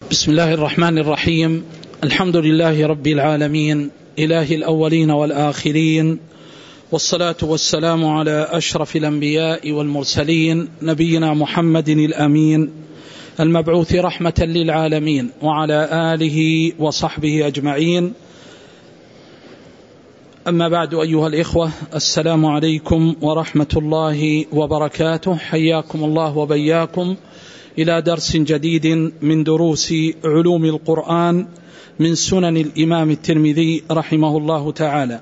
بسم الله الرحمن الرحيم. الحمد لله رب العالمين، إله الأولين والآخرين، والصلاة والسلام على أشرف الأنبياء والمرسلين، نبينا محمد الأمين المبعوث رحمة للعالمين، وعلى آله وصحبه أجمعين. أما بعد، أيها الإخوة، السلام عليكم ورحمة الله وبركاته. حياكم الله وبياكم إلى درس جديد من دروس علوم القرآن من سنن الإمام الترمذي رحمه الله تعالى.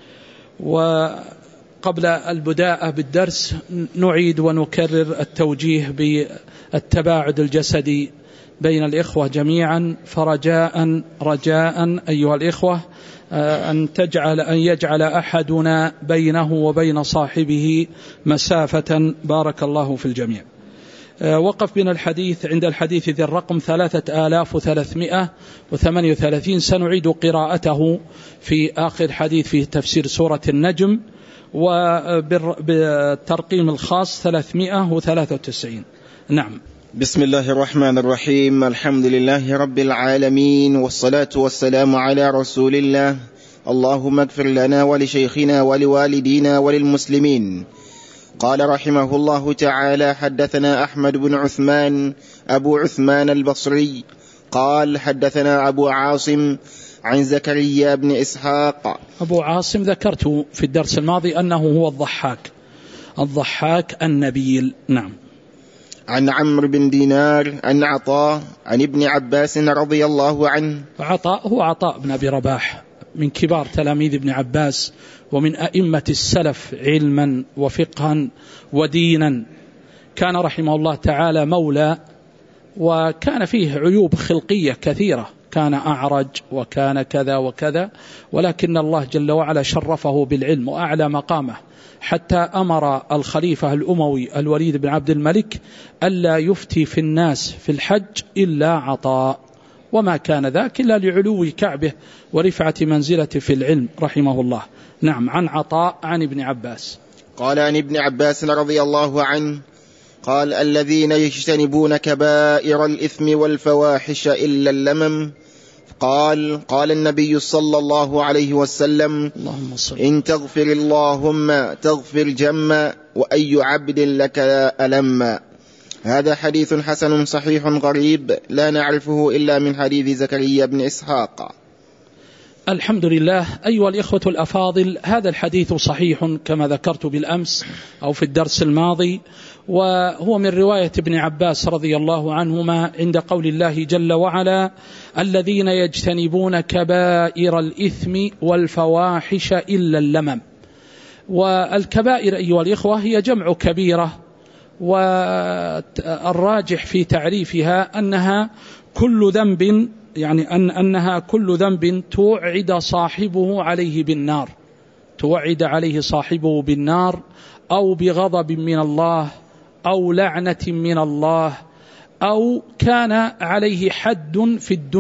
وقبل البداءة بالدرس نعيد ونكرر التوجيه بالتباعد الجسدي بين الإخوة جميعا، فرجاء أيها الإخوة أن يجعل أحدنا بينه وبين صاحبه مسافة، بارك الله في الجميع. وقف بنا الحديث عند الحديث ذي الرقم 3338. سنعيد قراءته في آخر حديث في تفسير سورة النجم، وبالترقيم الخاص 393. نعم. بسم الله الرحمن الرحيم. الحمد لله رب العالمين، والصلاة والسلام على رسول الله. اللهم اغفر لنا ولشيخنا ولوالدينا وللمسلمين. قال رحمه الله تعالى: حدثنا أحمد بن عثمان أبو عثمان البصري قال: حدثنا أبو عاصم عن زكريا بن إسحاق. أبو عاصم ذكرت في الدرس الماضي أنه هو الضحاك النبيل. نعم. عن عمرو بن دينار عن عطاء عن ابن عباس رضي الله عنه. عطاء هو عطاء بن أبي رباح، من كبار تلاميذ ابن عباس، ومن أئمة السلف علما وفقها ودينا. كان رحمه الله تعالى مولى، وكان فيه عيوب خلقية كثيرة، كان أعرج وكان كذا وكذا، ولكن الله جل وعلا شرفه بالعلم وأعلى مقامه، حتى أمر الخليفة الأموي الوليد بن عبد الملك ألا يفتي في الناس في الحج إلا عطاء، وما كان ذاك إلا لعلو كعبه ورفعة منزلته في العلم رحمه الله. نعم. عن عطاء عن ابن عباس قال: عن ابن عباس رضي الله عنه قال: الذين يجتنبون كبائر الإثم والفواحش إلا اللمم. قال النبي صلى الله عليه وسلم: إن تغفر اللهم تغفر جما، وأي عبد لك ألم. هذا حديث حسن صحيح غريب لا نعرفه إلا من حديث زكريا بن إسحاق. الحمد لله. أيها الإخوة الأفاضل، هذا الحديث صحيح كما ذكرت بالأمس أو في الدرس الماضي، وهو من رواية ابن عباس رضي الله عنهما عند قول الله جل وعلا: الذين يجتنبون كبائر الإثم والفواحش إلا اللمم. والكبائر أيها الإخوة هي جمع كبيرة، والراجح في تعريفها أنها كل ذنب، يعني أنها كل ذنب توعد صاحبه عليه بالنار، توعد عليه صاحبه بالنار، أو بغضب من الله، أو لعنة من الله، أو كان عليه حد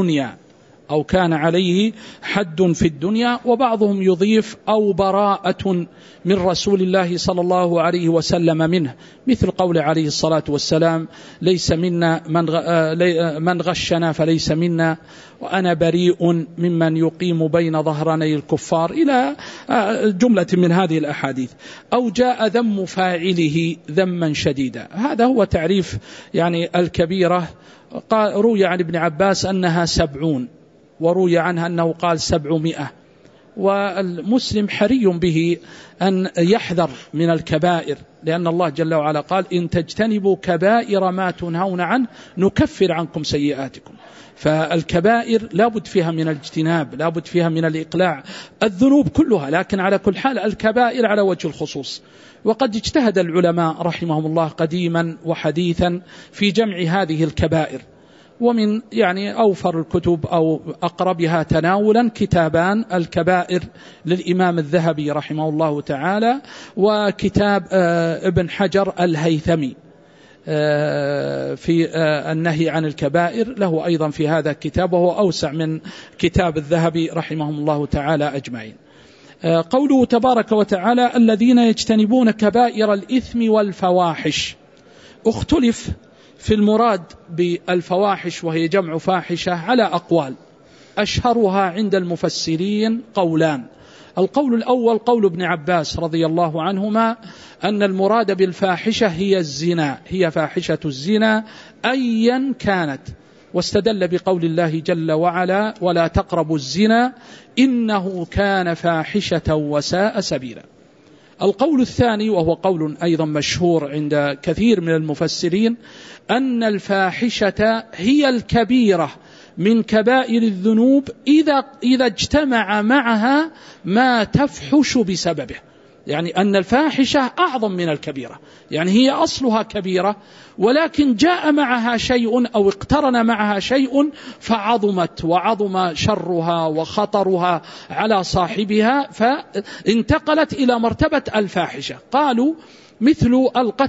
في الدنيا، وبعضهم يضيف أو براءة من رسول الله صلى الله عليه وسلم منه، مثل قول عليه الصلاة والسلام: ليس منا من غشنا فليس منا، وأنا بريء ممن يقيم بين ظهراني الكفار، إلى جملة من هذه الأحاديث. أو جاء ذم فاعله ذما شديدا. هذا هو تعريف يعني الكبيرة. روي عن ابن عباس أنها 70، وروي عنها أنه قال 700. والمسلم حري به أن يحذر من الكبائر، لأن الله جل وعلا قال: إن تجتنبوا كبائر ما تنهون عنه نكفر عنكم سيئاتكم. فالكبائر لابد فيها من الاجتناب، لابد فيها من الإقلاع، الذنوب كلها، لكن على كل حال الكبائر على وجه الخصوص. وقد اجتهد العلماء رحمهم الله قديما وحديثا في جمع هذه الكبائر، ومن يعني أوفر الكتب أو أقربها تناولا كتابان: الكبائر للإمام الذهبي رحمه الله تعالى، وكتاب ابن حجر الهيثمي في النهي عن الكبائر، له أيضا في هذا الكتاب، وهو أوسع من كتاب الذهبي رحمهم الله تعالى أجمعين. قوله تبارك وتعالى: الذين يجتنبون كبائر الإثم والفواحش. اختلف في المراد بالفواحش وهي جمع فاحشة على أقوال، أشهرها عند المفسرين قولان. القول الأول قول ابن عباس رضي الله عنهما أن المراد بالفاحشة هي الزنا، هي فاحشة الزنا أيا كانت، واستدل بقول الله جل وعلا ولا تقربوا الزنا إنه كان فاحشة وساء سبيلا. القول الثاني وهو قول أيضا مشهور عند كثير من المفسرين أن الفاحشة هي الكبيرة من كبائر الذنوب إذا اجتمع معها ما تفحش بسببه، يعني أن الفاحشة أعظم من الكبيرة، يعني هي أصلها كبيرة ولكن جاء معها شيء أو اقترن معها شيء فعظمت وعظم شرها وخطرها على صاحبها فانتقلت إلى مرتبة الفاحشة. قالوا مثل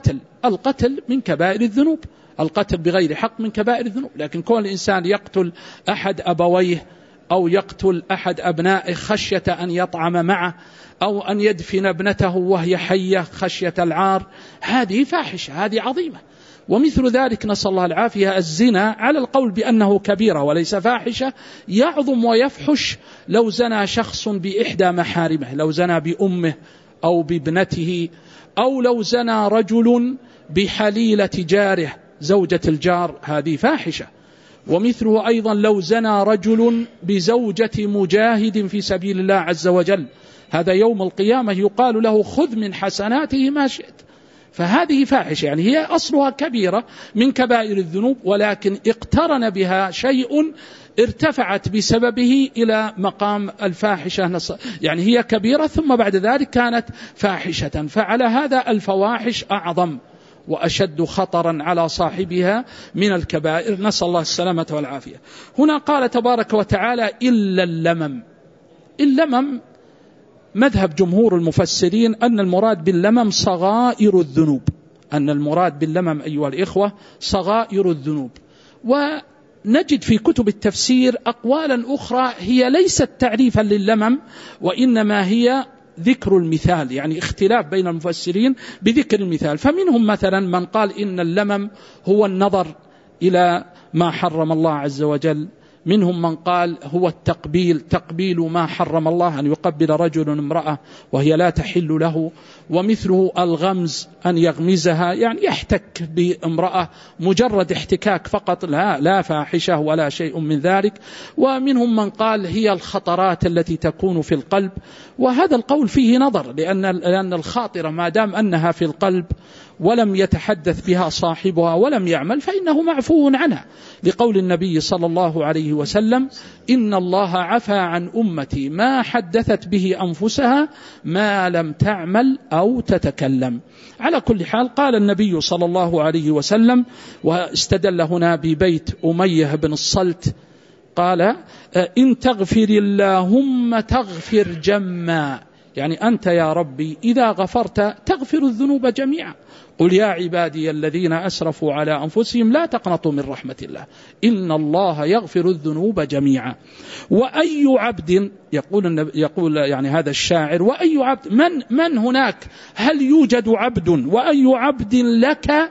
القتل من كبائر الذنوب، القتل بغير حق من كبائر الذنوب، لكن كون الإنسان يقتل أحد أبويه أو يقتل أحد أبنائه خشية أن يطعم معه أو أن يدفن ابنته وهي حية خشية العار، هذه فاحشة، هذه عظيمة. ومثل ذلك نسأل الله العافية الزنا على القول بأنه كبيرة وليس فاحشة، يعظم ويفحش لو زنى شخص بإحدى محارمه، لو زنى بأمه أو بابنته، أو لو زنى رجل بحليلة جاره زوجة الجار، هذه فاحشة. ومثله أيضا لو زنى رجل بزوجة مجاهد في سبيل الله عز وجل، هذا يوم القيامة يقال له خذ من حسناته ما شئت، فهذه فاحشة، يعني هي أصلها كبيرة من كبائر الذنوب ولكن اقترن بها شيء ارتفعت بسببه إلى مقام الفاحشة، يعني هي كبيرة ثم بعد ذلك كانت فاحشة. فعلى هذا الفواحش أعظم وأشد خطرا على صاحبها من الكبائر، نسأل الله السلامة والعافية. هنا قال تبارك وتعالى إلا اللمم. اللمم مذهب جمهور المفسرين أن المراد باللمم صغائر الذنوب، أن المراد باللمم أيها الإخوة صغائر الذنوب. ونجد في كتب التفسير أقوالا أخرى هي ليست تعريفا لللمم وإنما هي ذكر المثال، يعني اختلاف بين المفسرين بذكر المثال. فمنهم مثلا من قال إن اللمم هو النظر إلى ما حرم الله عز وجل، منهم من قال هو التقبيل، تقبيل ما حرم الله، أن يقبل رجل امرأة وهي لا تحل له، ومثله الغمز أن يغمزها، يعني يحتك بامرأة مجرد احتكاك فقط، لا فاحشة ولا شيء من ذلك. ومنهم من قال هي الخطرات التي تكون في القلب، وهذا القول فيه نظر، لأن الخاطرة ما دام أنها في القلب ولم يتحدث بها صاحبها ولم يعمل فإنه معفو عنها، لقول النبي صلى الله عليه وسلم إن الله عفى عن أمتي ما حدثت به أنفسها ما لم تعمل أو تتكلم. على كل حال قال النبي صلى الله عليه وسلم، واستدل هنا ببيت أمية بن الصلت، قال إن تغفر اللهم تغفر جما، يعني أنت يا ربي إذا غفرت تغفر الذنوب جميعا. قل يا عبادي الذين أسرفوا على أنفسهم لا تقنطوا من رحمة الله إن الله يغفر الذنوب جميعا. وأي عبد يقول يعني هذا الشاعر، وأي عبد من هناك، هل يوجد عبد وأي عبد لك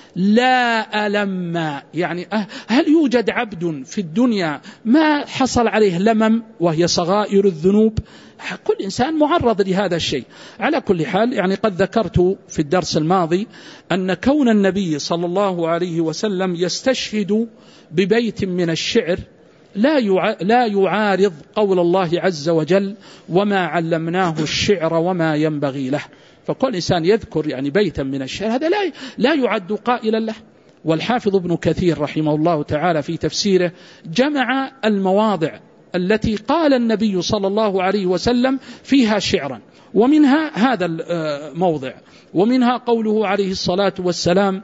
لا ألم، يعني هل يوجد عبد في الدنيا ما حصل عليه لمم وهي صغائر الذنوب؟ كل إنسان معرض لهذا الشيء. على كل حال يعني قد ذكرت في الدرس الماضي أن كون النبي صلى الله عليه وسلم يستشهد ببيت من الشعر لا يعارض قول الله عز وجل وما علمناه الشعر وما ينبغي له، فكل إنسان يذكر يعني بيتا من الشعر هذا لا يعد قائلا له. والحافظ ابن كثير رحمه الله تعالى في تفسيره جمع المواضع التي قال النبي صلى الله عليه وسلم فيها شعرا، ومنها هذا الموضع، ومنها قوله عليه الصلاة والسلام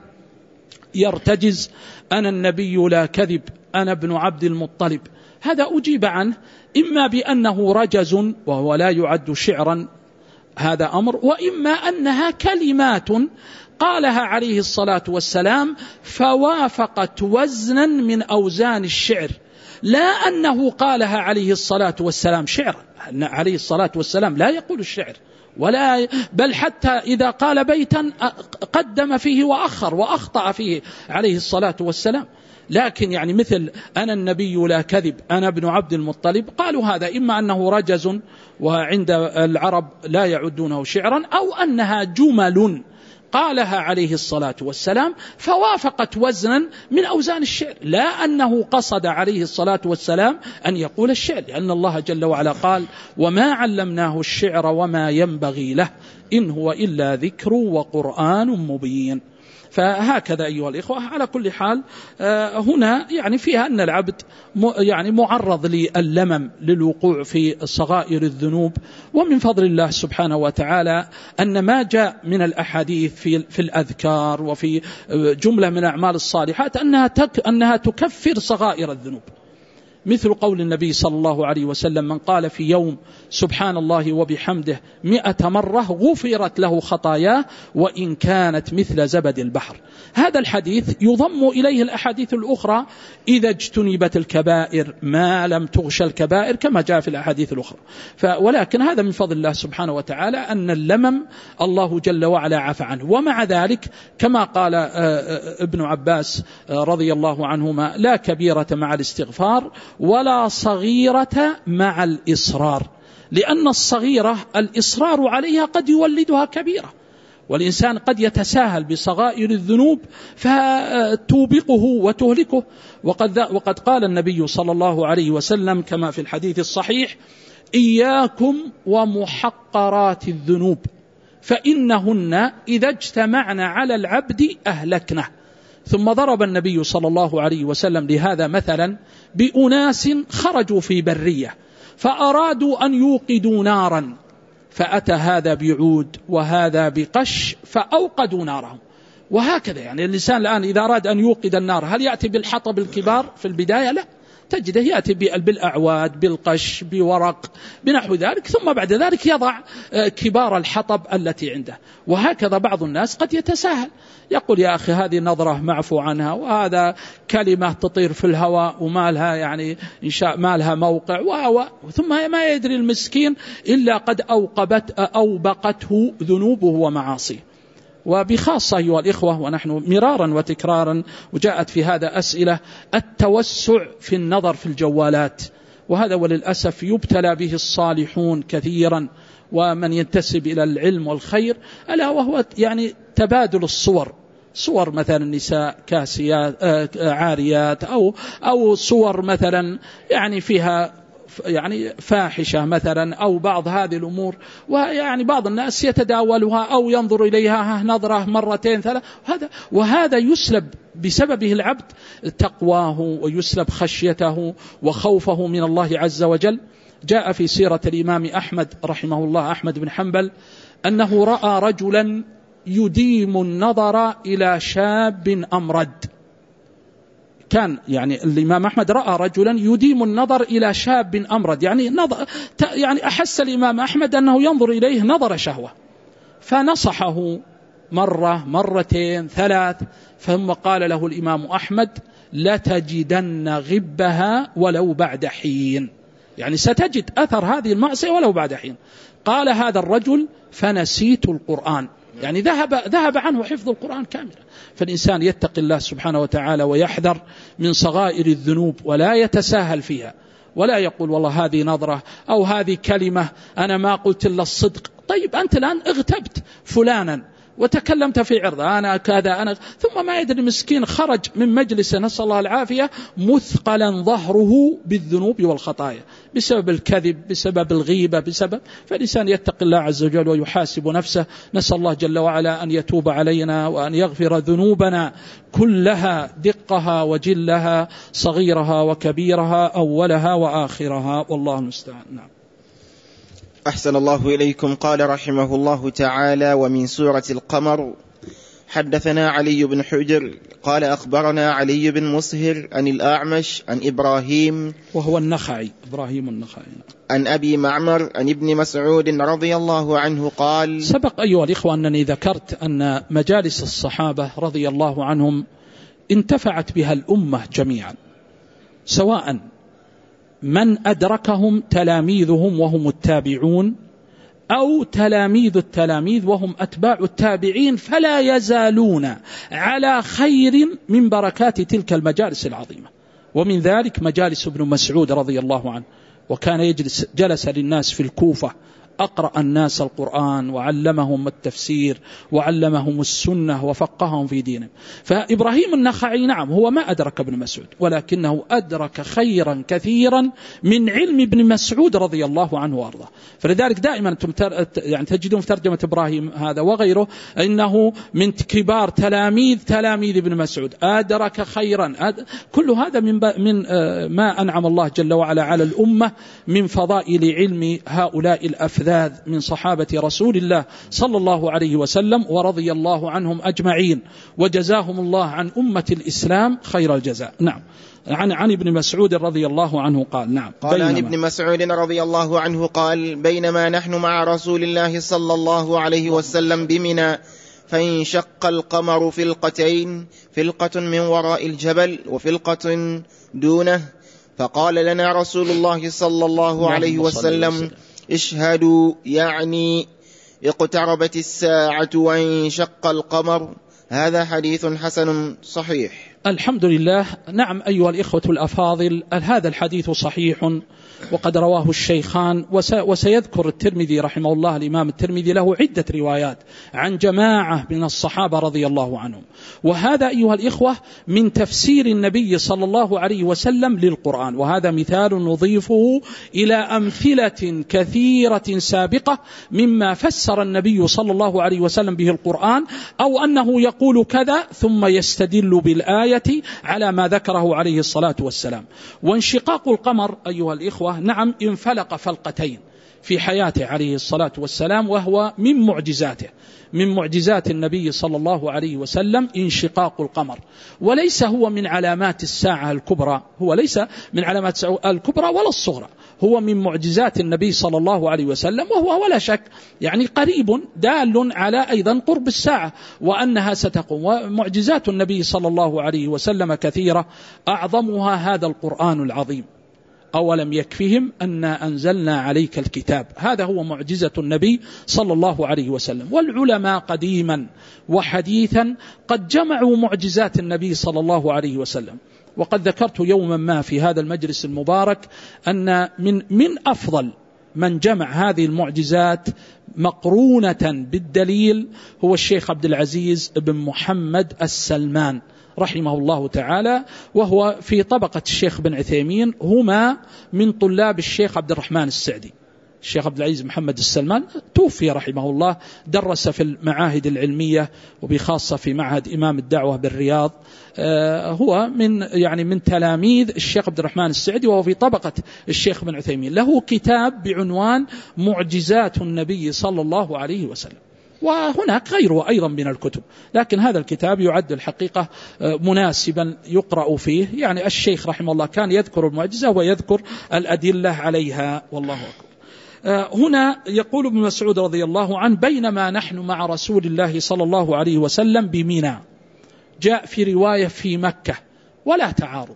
يرتجز أنا النبي لا كذب أنا ابن عبد المطلب. هذا أجيب عنه إما بأنه رجز وهو لا يعد شعرا، هذا أمر، وإما أنها كلمات قالها عليه الصلاة والسلام فوافقت وزنا من أوزان الشعر، لا أنه قالها عليه الصلاة والسلام شعرا، عليه الصلاة والسلام لا يقول الشعر ولا بل حتى إذا قال بيتا قدم فيه وأخر وأخطأ فيه عليه الصلاة والسلام. لكن يعني مثل أنا النبي لا كذب أنا ابن عبد المطلب، قالوا هذا إما أنه رجز وعند العرب لا يعدونه شعرا، أو أنها جمل قالها عليه الصلاة والسلام فوافقت وزنا من أوزان الشعر، لا أنه قصد عليه الصلاة والسلام أن يقول الشعر، لأن الله جل وعلا قال وما علمناه الشعر وما ينبغي له إن هو إلا ذكر وقرآن مبين. فهكذا أيها الإخوة. على كل حال هنا يعني فيها أن العبد يعني معرض لللمم للوقوع في صغائر الذنوب، ومن فضل الله سبحانه وتعالى أن ما جاء من الأحاديث في الأذكار وفي جملة من الأعمال الصالحات أنها تكفر صغائر الذنوب، مثل قول النبي صلى الله عليه وسلم من قال في يوم سبحان الله وبحمده 100 مرة غفرت له خطاياه وإن كانت مثل زبد البحر. هذا الحديث يضم إليه الأحاديث الأخرى إذا اجتنبت الكبائر ما لم تغش الكبائر كما جاء في الأحاديث الأخرى. ولكن هذا من فضل الله سبحانه وتعالى أن اللمم الله جل وعلا عفى عنه. ومع ذلك كما قال ابن عباس رضي الله عنهما لا كبيرة مع الاستغفار ولا صغيرة مع الإصرار، لأن الصغيرة الإصرار عليها قد يولدها كبيرة، والإنسان قد يتساهل بصغائر الذنوب فتوبقه وتهلكه. وقد قال النبي صلى الله عليه وسلم كما في الحديث الصحيح إياكم ومحقرات الذنوب فإنهن إذا اجتمعن على العبد أهلكنه. ثم ضرب النبي صلى الله عليه وسلم لهذا مثلا بأناس خرجوا في برية فأرادوا أن يوقدوا نارا، فأتى هذا بعود وهذا بقش فأوقدوا نارهم. وهكذا يعني الإنسان الآن إذا أراد أن يوقد النار هل يأتي بالحطب الكبار في البداية؟ لا، تجده يأتي بالأعواد بالقش بورق بنحو ذلك، ثم بعد ذلك يضع كبار الحطب التي عنده. وهكذا بعض الناس قد يتساهل يقول يا أخي هذه نظرة معفو عنها، وهذا كلمة تطير في الهواء وما لها يعني إن شاء ما لها موقع ثم ما يدري المسكين إلا قد أوبقته ذنوبه ومعاصيه. وبخاصة أيها الإخوة ونحن مرارا وتكرارا وجاءت في هذا أسئلة التوسع في النظر في الجوالات، وهذا وللأسف يبتلى به الصالحون كثيرا ومن ينتسب إلى العلم والخير، ألا وهو يعني تبادل الصور، صور مثلا نساء كاسيات عاريات أو صور مثلا يعني فيها يعني فاحشة مثلا أو بعض هذه الأمور، ويعني بعض الناس يتداولها أو ينظر إليها نظرة مرتين ثلاث، وهذا يسلب بسببه العبد تقواه ويسلب خشيته وخوفه من الله عز وجل. جاء في سيرة الإمام أحمد رحمه الله أحمد بن حنبل أنه رأى رجلا يديم النظر إلى شاب أمرد. كان يعني الإمام أحمد رأى رجلا يديم النظر إلى شاب أمرد، يعني أحس الإمام أحمد أنه ينظر إليه نظر شهوة، فنصحه مرة مرتين ثلاث، ثم قال له الإمام أحمد لتجدن غبها ولو بعد حين، يعني ستجد أثر هذه المعصية ولو بعد حين. قال هذا الرجل فنسيت القرآن، يعني ذهب عنه حفظ القرآن كاملا. فالإنسان يتقي الله سبحانه وتعالى ويحذر من صغائر الذنوب ولا يتساهل فيها، ولا يقول والله هذه نظرة أو هذه كلمة أنا ما قلت إلا الصدق. طيب أنت الآن اغتبت فلانا وتكلمت في عرضه أنا كذا أنا، ثم ما يدري مسكين خرج من مجلسه نسأل الله العافية مثقلا ظهره بالذنوب والخطايا بسبب الكذب بسبب الغيبة فالإنسان يتقي الله عز وجل ويحاسب نفسه. نسأل الله جل وعلا أن يتوب علينا وأن يغفر ذنوبنا كلها دقها وجلها صغيرها وكبيرها أولها وآخرها، والله المستعان. نعم. أحسن الله إليكم. قال رحمه الله تعالى: ومن سورة القمر حدثنا علي بن حجر قال أخبرنا علي بن مسهر عن الأعمش عن إبراهيم وهو النخعي، إبراهيم النخعي، عن أبي معمر عن ابن مسعود رضي الله عنه قال: سبق أيها الإخوة أنني ذكرت أن مجالس الصحابة رضي الله عنهم انتفعت بها الأمة جميعا، سواء من أدركهم تلاميذهم وهم التابعون أو تلاميذ التلاميذ وهم أتباع التابعين، فلا يزالون على خير من بركات تلك المجالس العظيمة. ومن ذلك مجالس ابن مسعود رضي الله عنه، وكان جلس للناس في الكوفة، أقرأ الناس القرآن وعلمهم التفسير وعلمهم السنة وفقههم في دينهم. فإبراهيم النخعي نعم هو ما أدرك ابن مسعود، ولكنه أدرك خيرا كثيرا من علم ابن مسعود رضي الله عنه وأرضاه. فلذلك دائما يعني تجدون في ترجمة إبراهيم هذا وغيره إنه من كبار تلاميذ ابن مسعود، أدرك خيرا. كل هذا من ما أنعم الله جل وعلا على الأمة من فضائل علم هؤلاء الأفذاذ من صحابة رسول الله صلى الله عليه وسلم، ورضي الله عنهم أجمعين، وجزاهم الله عن أمة الإسلام خير الجزاء. نعم. عن ابن مسعود رضي الله عنه قال: نعم، قال عن ابن مسعود رضي الله عنه قال: بينما نحن مع رسول الله صلى الله عليه وسلم بمنى فانشق القمر فلقتين، فلقة من وراء الجبل وفلقة دونه، فقال لنا رسول الله صلى الله عليه وسلم: اشهدوا، يعني اقتربت الساعة وانشق القمر. هذا حديث حسن صحيح. الحمد لله. نعم أيها الإخوة الأفاضل، هذا الحديث صحيح وقد رواه الشيخان، وسيذكر الترمذي رحمه الله، الإمام الترمذي له عدة روايات عن جماعة من الصحابة رضي الله عنهم. وهذا أيها الإخوة من تفسير النبي صلى الله عليه وسلم للقرآن، وهذا مثال نضيفه إلى أمثلة كثيرة سابقة مما فسر النبي صلى الله عليه وسلم به القرآن، أو أنه يقول كذا ثم يستدل بالآية على ما ذكره عليه الصلاة والسلام. وانشقاق القمر أيها الإخوة نعم انفلق فلقتين في حياته عليه الصلاة والسلام، وهو من معجزاته، من معجزات النبي صلى الله عليه وسلم انشقاق القمر، وليس هو من علامات الساعة الكبرى، هو ليس من علامات الساعة الكبرى ولا الصغرى، هو من معجزات النبي صلى الله عليه وسلم، وهو ولا شك يعني قريب دال على أيضا قرب الساعة وأنها ستقوم. ومعجزات النبي صلى الله عليه وسلم كثيرة، أعظمها هذا القرآن العظيم. أولم يكفهم أن أنزلنا عليك الكتاب، هذا هو معجزة النبي صلى الله عليه وسلم. والعلماء قديما وحديثا قد جمعوا معجزات النبي صلى الله عليه وسلم، وقد ذكرت يوما ما في هذا المجلس المبارك أن من أفضل من جمع هذه المعجزات مقرونة بالدليل هو الشيخ عبد العزيز بن محمد السلمان رحمه الله تعالى، وهو في طبقة الشيخ بن عثيمين، هما من طلاب الشيخ عبد الرحمن السعدي. الشيخ عبد العزيز محمد السلمان توفي رحمه الله، درس في المعاهد العلمية وبخاصة في معهد إمام الدعوة بالرياض. هو من تلاميذ الشيخ عبد الرحمن السعدي، وهو في طبقة الشيخ بن عثيمين. له كتاب بعنوان معجزات النبي صلى الله عليه وسلم، وهناك غيره أيضا من الكتب، لكن هذا الكتاب يعد الحقيقة مناسبا يقرأ فيه. يعني الشيخ رحمه الله كان يذكر المعجزة ويذكر الأدلة عليها، والله أكبر. هنا يقول ابن مسعود رضي الله عنه: بينما نحن مع رسول الله صلى الله عليه وسلم بمنى. جاء في رواية في مكة، ولا تعارض،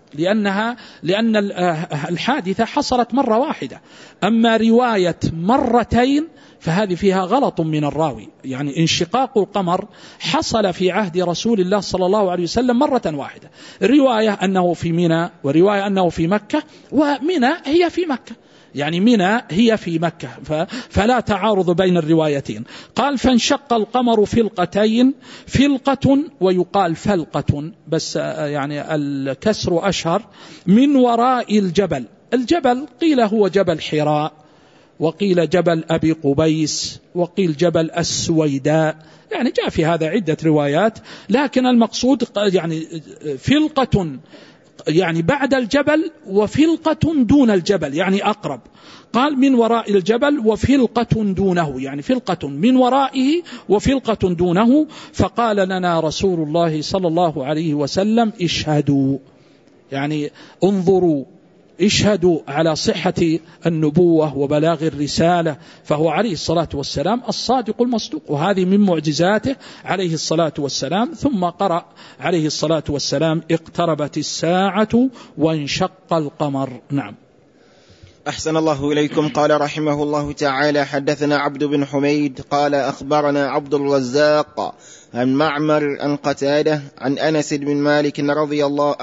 لأن الحادثة حصلت مرة واحدة. أما رواية مرتين فهذه فيها غلط من الراوي، يعني انشقاق القمر حصل في عهد رسول الله صلى الله عليه وسلم مرة واحدة، رواية أنه في منى ورواية أنه في مكة، ومنى هي في مكة، يعني منى هي في مكة، فلا تعارض بين الروايتين. قال: فانشق القمر فلقتين، فلقة ويقال فلقة، بس يعني الكسر أشهر، من وراء الجبل. الجبل قيل هو جبل حراء، وقيل جبل أبي قبيس، وقيل جبل السويداء، يعني جاء في هذا عدة روايات، لكن المقصود يعني فلقة يعني بعد الجبل وفلقة دون الجبل يعني أقرب. قال من وراء الجبل وفلقة دونه، يعني فلقة من ورائه وفلقة دونه. فقال لنا رسول الله صلى الله عليه وسلم اشهدوا، يعني انظروا، اشهدوا على صحة النبوة وبلاغ الرسالة. فهو عليه الصلاة والسلام الصادق المصدوق، وهذه من معجزاته عليه الصلاة والسلام. ثم قرأ عليه الصلاة والسلام اقتربت الساعة وانشق القمر. نعم. أحسن الله إليكم. قال رحمه الله تعالى: حدثنا عبد بن حميد قال أخبرنا عبد الرزاق عن معمر عن قتادة عن أنس بن مالك رضي الله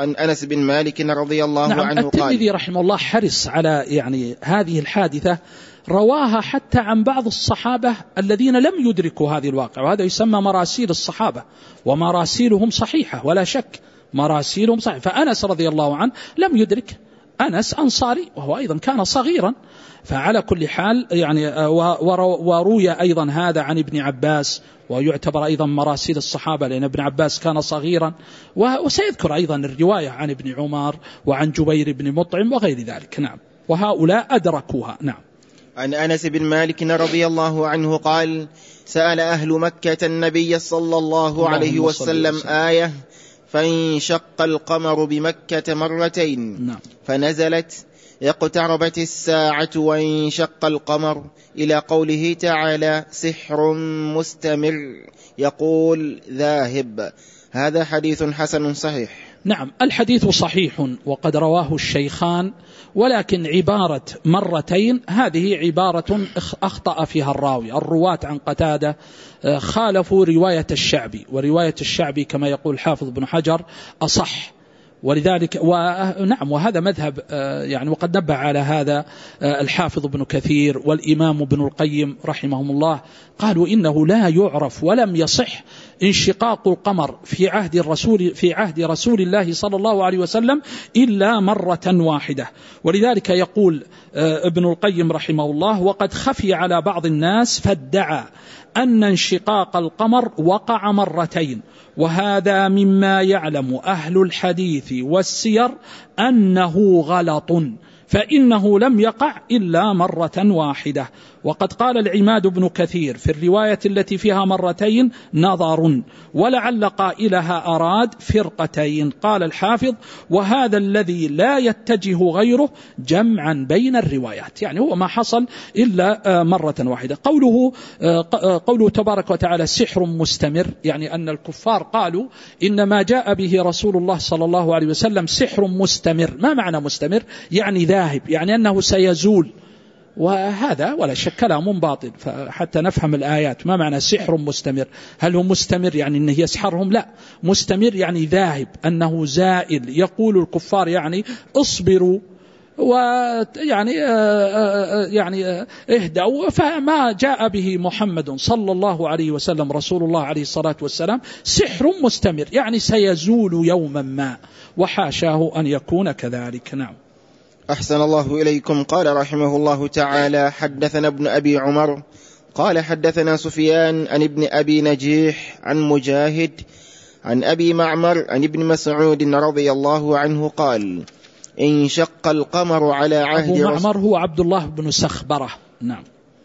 عنه قال. الترمذي رحمه الله حرص على يعني هذه الحادثة، رواها حتى عن بعض الصحابة الذين لم يدركوا هذه الواقع، وهذا يسمى مراسيل الصحابة، ومراسيلهم صحيحة ولا شك، مراسيلهم صحيحة. فأنس رضي الله عنه لم يدرك، أنس أنصاري وهو أيضا كان صغيرا. فعلى كل حال يعني وروي أيضا هذا عن ابن عباس، ويعتبر أيضا مراسيل الصحابة لأن ابن عباس كان صغيرا. وسيذكر أيضا الرواية عن ابن عمر وعن جبير بن مطعم وغير ذلك. نعم. وهؤلاء أدركوها. نعم. عن أنس بن مالك رضي الله عنه قال: سأل أهل مكة النبي صلى الله عليه وسلم آية فانشق القمر بمكة مرتين. نعم. فنزلت: اقتربت الساعة وانشق القمر، إلى قوله تعالى: سحر مستمر يقول ذاهب. هذا حديث حسن صحيح. نعم، الحديث صحيح وقد رواه الشيخان، ولكن عبارة مرتين هذه عبارة أخطأ فيها الراوي. الرواة عن قتادة خالفوا رواية الشعبي، ورواية الشعبي كما يقول حافظ بن حجر أصح، ولذلك نعم، وهذا مذهب يعني، وقد نبه على هذا الحافظ ابن كثير والإمام ابن القيم رحمهم الله. قالوا إنه لا يعرف ولم يصح انشقاق القمر في عهد رسول الله صلى الله عليه وسلم إلا مرة واحدة. ولذلك يقول ابن القيم رحمه الله: وقد خفي على بعض الناس فادعى أن انشقاق القمر وقع مرتين، وهذا مما يعلم أهل الحديث والسير أنه غلط، فإنه لم يقع إلا مرة واحدة. وقد قال العماد بن كثير في الرواية التي فيها مرتين نظر، ولعل قائلها أراد فرقتين. قال الحافظ: وهذا الذي لا يتجه غيره جمعا بين الروايات، يعني هو ما حصل إلا مرة واحدة. قوله تبارك وتعالى سحر مستمر، يعني أن الكفار قالوا إن ما جاء به رسول الله صلى الله عليه وسلم سحر مستمر. ما معنى مستمر؟ يعني ذاهب، يعني أنه سيزول، وهذا ولا شك كلام باطل. فحتى نفهم الآيات، ما معنى سحر مستمر؟ هل هو مستمر يعني أنه يسحرهم؟ لا، مستمر يعني ذاهب، أنه زائل. يقول الكفار يعني اصبروا ويعني اهدوا، فما جاء به محمد صلى الله عليه وسلم رسول الله عليه الصلاة والسلام سحر مستمر، يعني سيزول يوما ما، وحاشاه أن يكون كذلك. نعم. أحسن الله إليكم. قال رحمه الله تعالى: حدثنا ابن أبي عمر قال حدثنا سفيان عن ابن أبي نجيح عن مجاهد عن أبي معمر عن ابن مسعود رضي الله عنه قال: انشق القمر على عهد أبو معمر هو عبد الله بن سخبرة. نعم.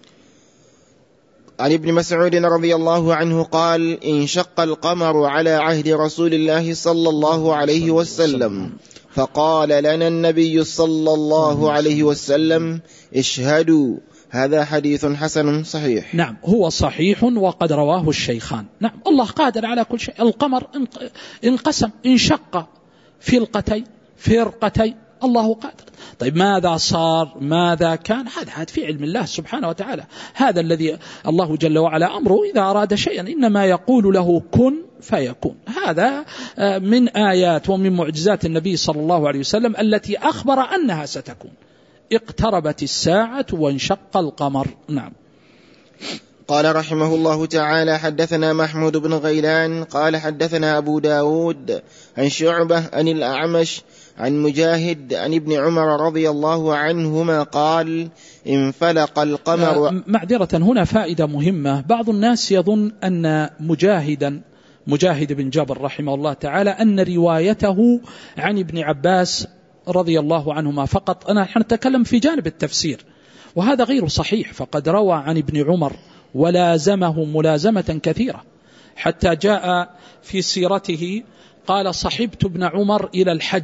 عن ابن مسعود رضي الله عنه قال: انشق القمر على عهد رسول الله صلى الله عليه وسلم، فقال لنا النبي صلى الله عليه وسلم: اشهدوا. هذا حديث حسن صحيح. نعم، هو صحيح وقد رواه الشيخان. نعم، الله قادر على كل شيء. القمر انقسم، انشق فرقتين، الله قادر. طيب ماذا صار؟ ماذا كان؟ هذا في علم الله سبحانه وتعالى. هذا الذي الله جل وعلا أمره إذا أراد شيئا إنما يقول له كن فيكون. هذا من آيات ومن معجزات النبي صلى الله عليه وسلم التي أخبر أنها ستكون. اقتربت الساعة وانشق القمر. نعم. قال رحمه الله تعالى: حدثنا محمود بن غيلان قال حدثنا أبو داود عن شعبة عن الأعمش عن مجاهد عن ابن عمر رضي الله عنهما قال: انفلق القمر. معذرة، هنا فائدة مهمة. بعض الناس يظن أن مجاهدا مجاهد بن جبر رحمه الله تعالى أن روايته عن ابن عباس رضي الله عنهما فقط. نحن نتكلم في جانب التفسير، وهذا غير صحيح، فقد روى عن ابن عمر ولازمه ملازمة كثيرة، حتى جاء في سيرته قال: صحبت ابن عمر إلى الحج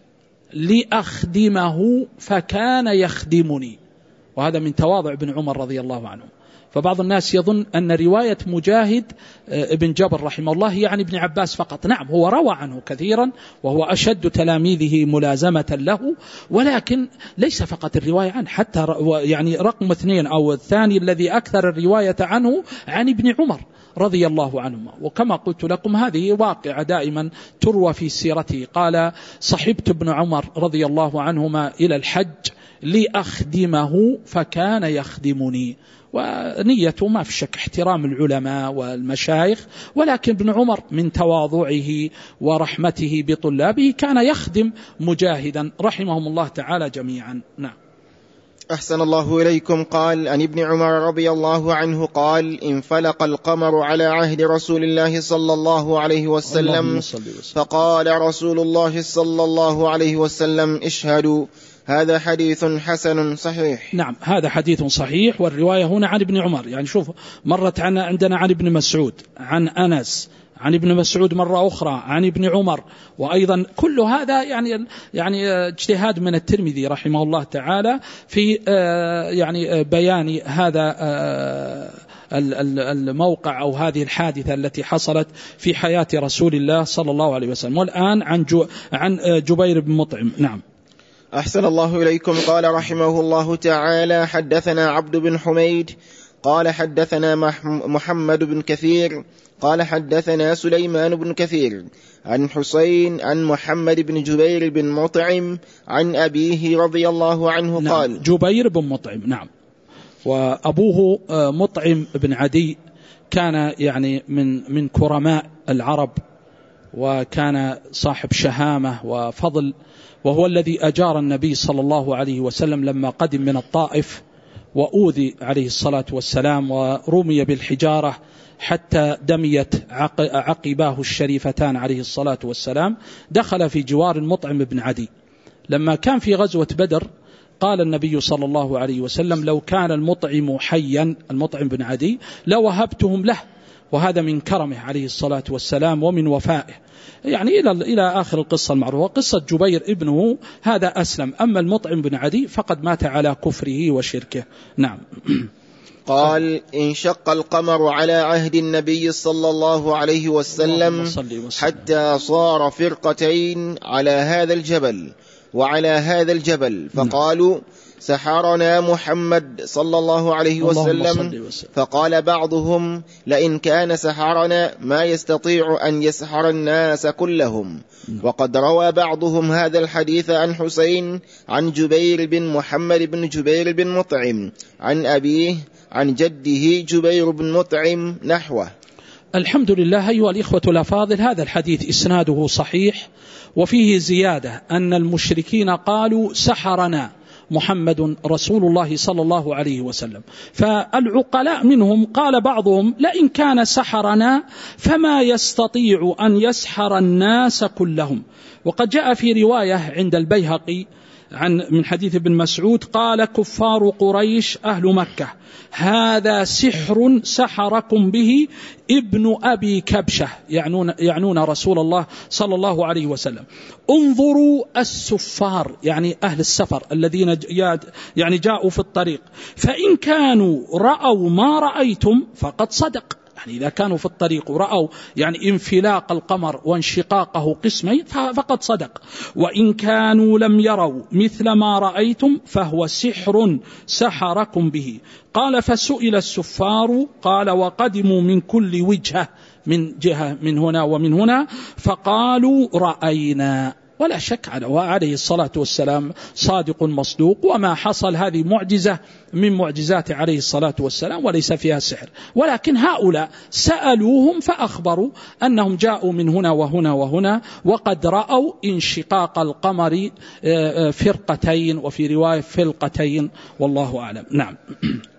لأخدمه فكان يخدمني، وهذا من تواضع ابن عمر رضي الله عنه. فبعض الناس يظن أن رواية مجاهد ابن جبر رحمه الله هي عن ابن عباس فقط. نعم، هو روى عنه كثيرا وهو أشد تلاميذه ملازمة له، ولكن ليس فقط الرواية عنه، حتى يعني رقم 2 أو الثاني الذي أكثر الرواية عنه عن ابن عمر رضي الله عنهما. وكما قلت لكم هذه واقعة دائما تروى في سيرته. قال: صحبت ابن عمر رضي الله عنهما إلى الحج لأخدمه فكان يخدمني. ونيته ما في شك احترام العلماء والمشايخ، ولكن ابن عمر من تواضعه ورحمته بطلابه كان يخدم مجاهدا رحمهم الله تعالى جميعا. نعم. أحسن الله إليكم. قال: عن ابن عمر رضي الله عنه قال: انفلق القمر على عهد رسول الله صلى الله عليه وسلم، فقال رسول الله صلى الله عليه وسلم: اشهدوا. هذا حديث حسن صحيح. نعم، هذا حديث صحيح، والرواية هنا عن ابن عمر. يعني شوف، مرت عندنا عن ابن مسعود، عن أنس، عن ابن مسعود مرة أخرى، عن ابن عمر، وأيضا كل هذا يعني اجتهاد من الترمذي رحمه الله تعالى في يعني بيان هذا الموقع أو هذه الحادثة التي حصلت في حياة رسول الله صلى الله عليه وسلم. والآن عن جبير بن مطعم. نعم. أحسن الله إليكم. قال رحمه الله تعالى: حدثنا عبد بن حميد قال حدثنا محمد بن كثير قال حدثنا سليمان بن كثير عن حسين عن محمد بن جبير بن مطعم عن أبيه رضي الله عنه. نعم. قال: جبير بن مطعم. نعم. وأبوه مطعم بن عدي كان يعني من كرماء العرب، وكان صاحب شهامة وفضل، وهو الذي أجار النبي صلى الله عليه وسلم لما قدم من الطائف وأوذي عليه الصلاة والسلام ورمي بالحجارة حتى دميت عقباه الشريفتان عليه الصلاة والسلام. دخل في جوار المطعم بن عدي. لما كان في غزوة بدر قال النبي صلى الله عليه وسلم: لو كان المطعم حيا، المطعم بن عدي، لوهبتهم له. وهذا من كرمه عليه الصلاة والسلام ومن وفائه، يعني إلى آخر القصة المعروفة. قصة جبير ابنه هذا أسلم، أما المطعم بن عدي فقد مات على كفره وشركه. نعم. قال: انشق القمر على عهد النبي صلى الله عليه وسلم حتى صار فرقتين على هذا الجبل وعلى هذا الجبل، فقالوا: سحرنا محمد صلى الله عليه وسلم. فقال بعضهم: لئن كان سحرنا ما يستطيع أن يسحر الناس كلهم. وقد روى بعضهم هذا الحديث عن حسين عن جبير بن محمد بن جبير بن مطعم عن أبيه عن جده جبير بن مطعم نحوه. الحمد لله. أيها الإخوة الأفاضل، هذا الحديث إسناده صحيح، وفيه زيادة أن المشركين قالوا: سحرنا محمد رسول الله صلى الله عليه وسلم. فالعقلاء منهم قال بعضهم: لئن كان سحرنا فما يستطيع أن يسحر الناس كلهم. وقد جاء في رواية عند البيهقي من حديث ابن مسعود قال: كفار قريش أهل مكة، هذا سحر سحركم به ابن أبي كبشة، يعنون رسول الله صلى الله عليه وسلم. انظروا السفار، يعني أهل السفر الذين يعني جاءوا في الطريق، فإن كانوا رأوا ما رأيتم فقد صدق. يعني إذا كانوا في الطريق ورأوا يعني انفلاق القمر وانشقاقه قسمين فقد صدق، وإن كانوا لم يروا مثل ما رأيتم فهو سحر سحركم به. قال: فسئل السفار قال: وقدموا من كل وجهة، من جهة من هنا ومن هنا، فقالوا: رأينا. ولا شك عليه الصلاة والسلام صادق مصدوق، وما حصل هذه معجزة من معجزات عليه الصلاة والسلام وليس فيها سحر. ولكن هؤلاء سألوهم فأخبروا أنهم جاءوا من هنا وهنا وهنا، وقد رأوا انشقاق القمر فرقتين، وفي رواية فلقتين، والله أعلم. نعم.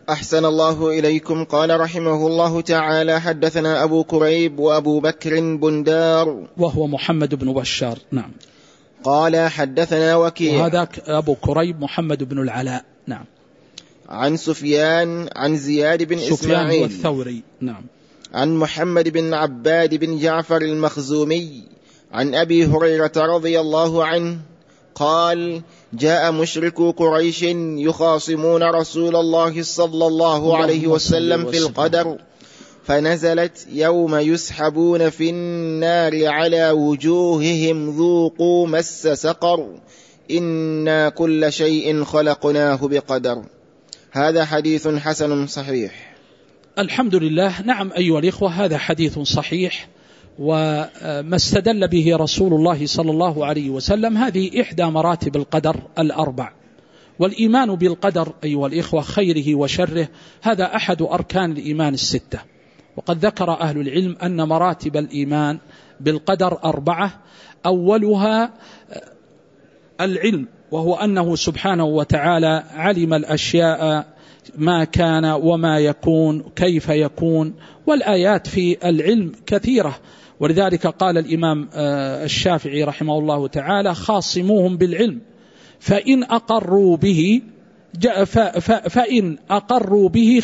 أحسن الله إليكم. قال رحمه الله تعالى: حدثنا أبو كريب وأبو بكر بندار وهو محمد بن بشار. نعم. قال حدثنا وكيع، وهذا أبو كريب محمد بن العلاء. نعم. عن سفيان عن زياد بن إسماعيل الثوري. نعم. عن محمد بن عباد بن جعفر المخزومي عن أبي هريرة رضي الله عنه قال: جاء مشركو قريش يخاصمون رسول الله صلى الله عليه وسلم في القدر، فنزلت: يوم يسحبون في النار على وجوههم ذوقوا مس سقر إنا كل شيء خلقناه بقدر. هذا حديث حسن صحيح. الحمد لله. نعم أيها الإخوة، هذا حديث صحيح، وما استدل به رسول الله صلى الله عليه وسلم هذه إحدى مراتب القدر الأربع. والإيمان بالقدر أيها الإخوة خيره وشره هذا أحد أركان الإيمان الستة. وقد ذكر أهل العلم أن مراتب الإيمان بالقدر 4. أولها العلم، وهو أنه سبحانه وتعالى علم الأشياء ما كان وما يكون كيف يكون، والآيات في العلم كثيرة. ولذلك قال الإمام الشافعي رحمه الله تعالى: خاصموهم بالعلم فإن أقروا به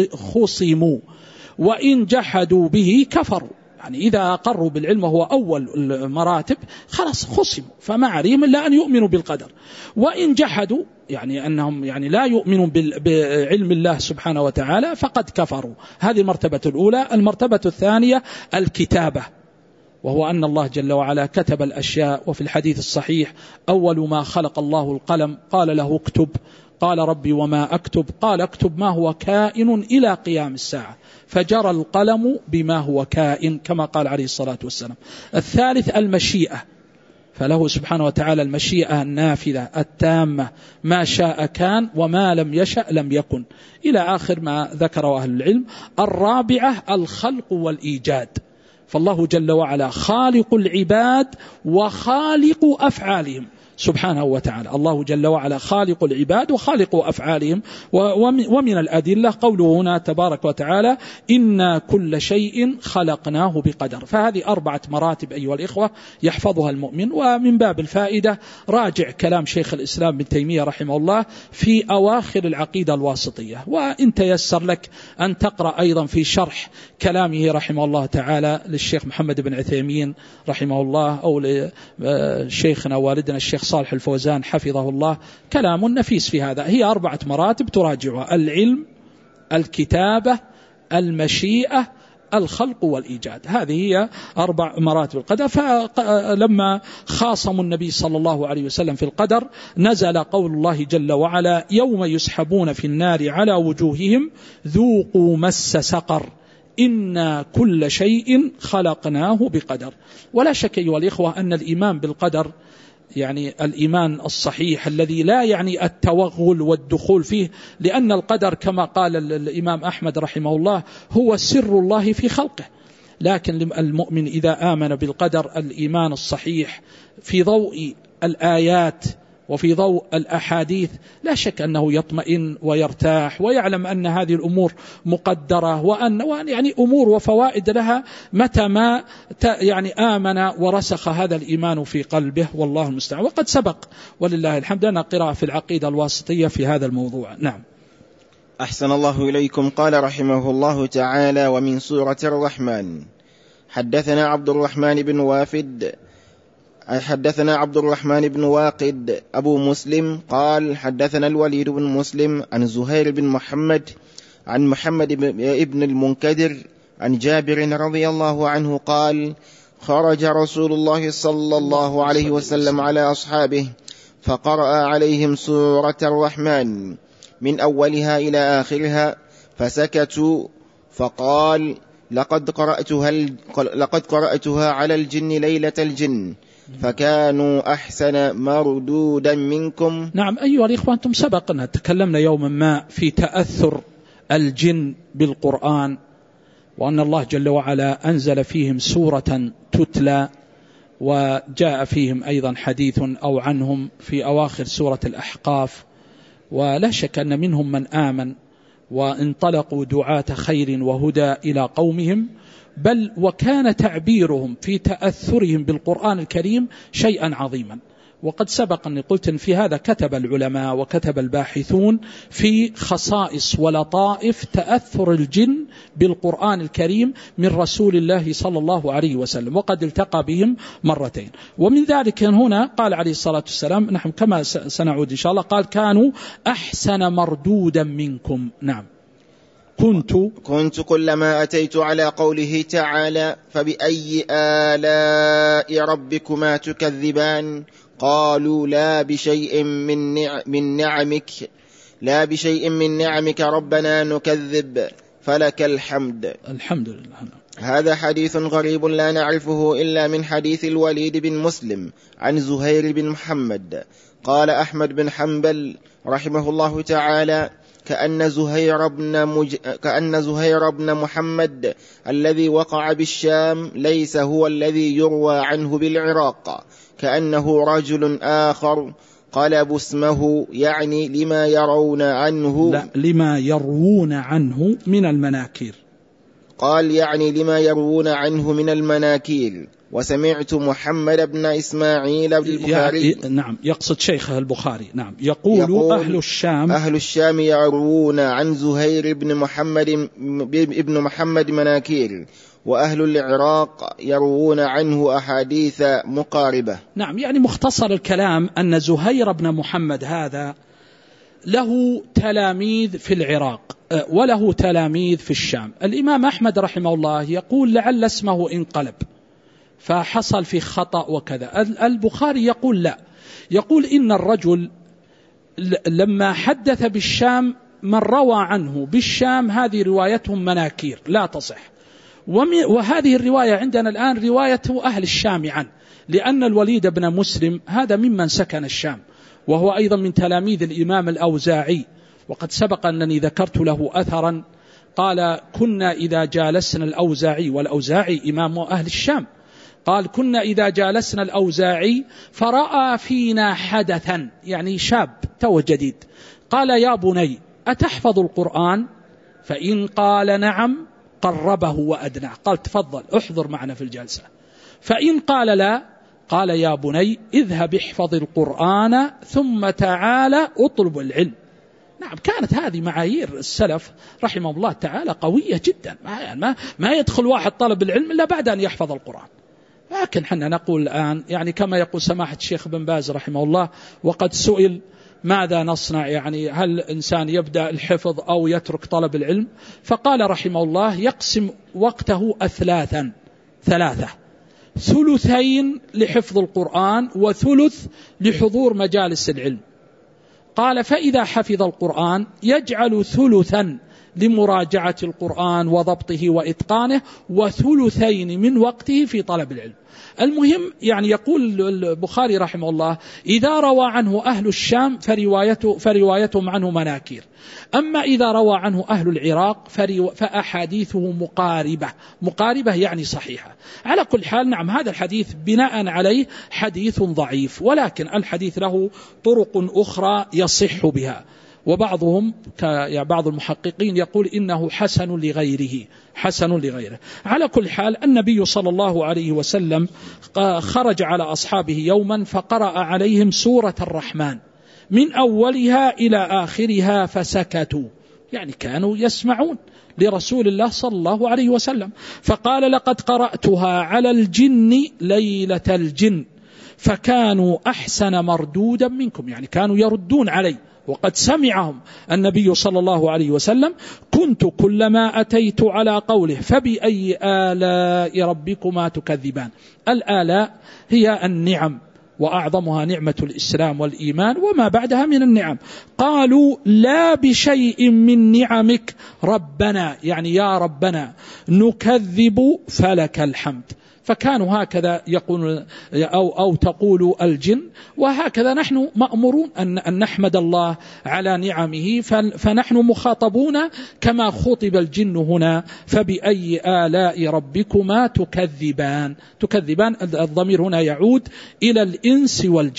خصموا وإن جحدوا به كفروا. يعني إذا أقروا بالعلم وهو أول المراتب خلاص خصموا، فما عليهم إلا أن يؤمنوا بالقدر. وإن جحدوا يعني أنهم يعني لا يؤمنون بعلم الله سبحانه وتعالى فقد كفروا. هذه المرتبة الأولى. المرتبة الثانية الكتابة، وهو أن الله جل وعلا كتب الأشياء. وفي الحديث الصحيح: أول ما خلق الله القلم قال له اكتب، قال ربي وما أكتب؟ قال اكتب ما هو كائن إلى قيام الساعة، فجرى القلم بما هو كائن كما قال عليه الصلاة والسلام. الثالث المشيئة، فله سبحانه وتعالى المشيئة النافذة التامة، ما شاء كان وما لم يشأ لم يكن، إلى آخر ما ذكره أهل العلم. الرابعة الخلق والإيجاد، فالله جل وعلا خالق العباد وخالق أفعالهم سبحانه وتعالى. الله جل وعلا خالق العباد وخالق أفعالهم. ومن الأدلة قوله هنا تبارك وتعالى: إنا كل شيء خلقناه بقدر. فهذه 4 مراتب أيها الإخوة يحفظها المؤمن. ومن باب الفائدة راجع كلام شيخ الإسلام ابن تيمية رحمه الله في أواخر العقيدة الواسطية، وإن تيسر لك أن تقرأ أيضا في شرح كلامه رحمه الله تعالى للشيخ محمد بن عثيمين رحمه الله، أو لشيخنا والدنا الشيخ صالح الفوزان حفظه الله، كلام نفيس في هذا. هي 4 مراتب تراجعها: العلم، الكتابة، المشيئة، الخلق والإيجاد. هذه هي 4 مراتب القدر. فلما خاصموا النبي صلى الله عليه وسلم في القدر نزل قول الله جل وعلا: يوم يسحبون في النار على وجوههم ذوقوا مس سقر إنا كل شيء خلقناه بقدر. ولا شك أيها الإخوة أن الإيمان بالقدر يعني الإيمان الصحيح الذي لا يعني التوغل والدخول فيه، لأن القدر كما قال الإمام أحمد رحمه الله هو سر الله في خلقه. لكن المؤمن إذا آمن بالقدر الإيمان الصحيح في ضوء الآيات وفي ضوء الأحاديث لا شك أنه يطمئن ويرتاح ويعلم أن هذه الأمور مقدرة، وأن يعني أمور وفوائد لها متى ما يعني آمن ورسخ هذا الإيمان في قلبه، والله المستعان. وقد سبق ولله الحمد لنا قراءة في العقيدة الواسطية في هذا الموضوع. نعم. أحسن الله إليكم. قال رحمه الله تعالى: ومن سورة الرحمن. حدثنا عبد الرحمن بن واقد أبو مسلم قال: حدثنا الوليد بن مسلم عن زهير بن محمد عن محمد بن المنكدر عن جابر رضي الله عنه قال: خرج رسول الله صلى الله عليه وسلم على أصحابه فقرأ عليهم سورة الرحمن من أولها إلى آخرها فسكتوا، فقال: لقد قرأتها على الجن ليلة الجن فكانوا أحسن مردودا منكم. نعم أيها الإخوة، أنتم سبقنا تكلمنا يوما ما في تأثر الجن بالقرآن، وأن الله جل وعلا أنزل فيهم سورة تتلى، وجاء فيهم أيضا حديث أو عنهم في أواخر سورة الأحقاف. ولا شك أن منهم من آمن وانطلقوا دعاة خير وهدى إلى قومهم، بل وكان تعبيرهم في تأثرهم بالقرآن الكريم شيئا عظيما. وقد سبق أني قلت إن في هذا كتب العلماء وكتب الباحثون في خصائص ولطائف تأثر الجن بالقرآن الكريم من رسول الله صلى الله عليه وسلم، وقد التقى بهم مرتين. ومن ذلك هنا قال عليه الصلاة والسلام، نحن كما سنعود إن شاء الله، قال كانوا أحسن مردودا منكم. نعم. كنت كلما أتيت على قوله تعالى فبأي آلاء ربكما تكذبان قالوا لا بشيء من نعمك ربنا نكذب فلك الحمد. الحمد لله. هذا حديث غريب لا نعرفه إلا من حديث الوليد بن مسلم عن زهير بن محمد. قال أحمد بن حنبل رحمه الله تعالى كأن زهير بن محمد الذي وقع بالشام ليس هو الذي يروى عنه بالعراق، كأنه رجل آخر قلب اسمه، يعني لما يرون عنه، لا لما يروون عنه من المناكير. قال يعني لما يروون عنه من المناكير. وسمعت محمد بن إسماعيل البخاري، نعم يقصد شيخه البخاري، نعم يقول أهل الشام يروون عن زهير بن محمد مناكير، وأهل العراق يروون عنه أحاديث مقاربة. نعم، يعني مختصر الكلام أن زهير بن محمد هذا له تلاميذ في العراق وله تلاميذ في الشام. الإمام أحمد رحمه الله يقول لعل اسمه انقلب فحصل في خطأ وكذا. البخاري يقول لا، يقول إن الرجل لما حدث بالشام من روى عنه بالشام هذه روايتهم مناكير لا تصح، وهذه الرواية عندنا الآن رواية أهل الشام عنه، لأن الوليد بن مسلم هذا ممن سكن الشام، وهو أيضا من تلاميذ الإمام الأوزاعي. وقد سبق أنني ذكرت له أثرا قال كنا إذا جالسنا الأوزاعي، والأوزاعي إمام أهل الشام، قال كنا إذا جالسنا الأوزاعي فرأى فينا حدثا، يعني شاب تو جديد، قال يا بني أتحفظ القرآن؟ فإن قال نعم قربه وأدناه، قال تفضل احضر معنا في الجلسة. فإن قال لا قال يا بني اذهب احفظ القرآن ثم تعالى اطلب العلم. نعم، كانت هذه معايير السلف رحمه الله تعالى قوية جدا، ما يدخل واحد طلب العلم إلا بعد أن يحفظ القرآن. لكن حنا نقول الآن يعني كما يقول سماحة الشيخ بن باز رحمه الله، وقد سئل ماذا نصنع، يعني هل إنسان يبدأ الحفظ أو يترك طلب العلم؟ فقال رحمه الله يقسم وقته ثلاثة، ثلثين لحفظ القرآن وثلث لحضور مجالس العلم. قال فإذا حفظ القرآن يجعل ثلثا لمراجعة القرآن وضبطه وإتقانه، وثلثين من وقته في طلب العلم. المهم يعني يقول البخاري رحمه الله إذا روى عنه أهل الشام فروايتهم عنه مناكير، أما إذا روى عنه أهل العراق فأحاديثه مقاربة يعني صحيحة. على كل حال نعم، هذا الحديث بناء عليه حديث ضعيف، ولكن الحديث له طرق أخرى يصح بها، وبعضهم بعض المحققين يقول إنه حسن لغيره. على كل حال النبي صلى الله عليه وسلم خرج على أصحابه يوما فقرأ عليهم سورة الرحمن من أولها إلى آخرها فسكتوا، يعني كانوا يسمعون لرسول الله صلى الله عليه وسلم. فقال لقد قرأتها على الجن ليلة الجن فكانوا أحسن مردودا منكم، يعني كانوا يردون علي وقد سمعهم النبي صلى الله عليه وسلم. كنت كلما أتيت على قوله فبأي آلاء ربكما تكذبان. الآلاء هي النعم، وأعظمها نعمة الإسلام والإيمان وما بعدها من النعم. قالوا لا بشيء من نعمك ربنا، يعني يا ربنا نكذب فلك الحمد. فكانوا هكذا يقولون أو تقول الجن، وهكذا نحن مأمورون أن نحمد الله على نعمه، فنحن مخاطبون كما خطب الجن هنا فبأي آلاء ربكما تكذبان. الضمير هنا يعود إلى الإنس والجن،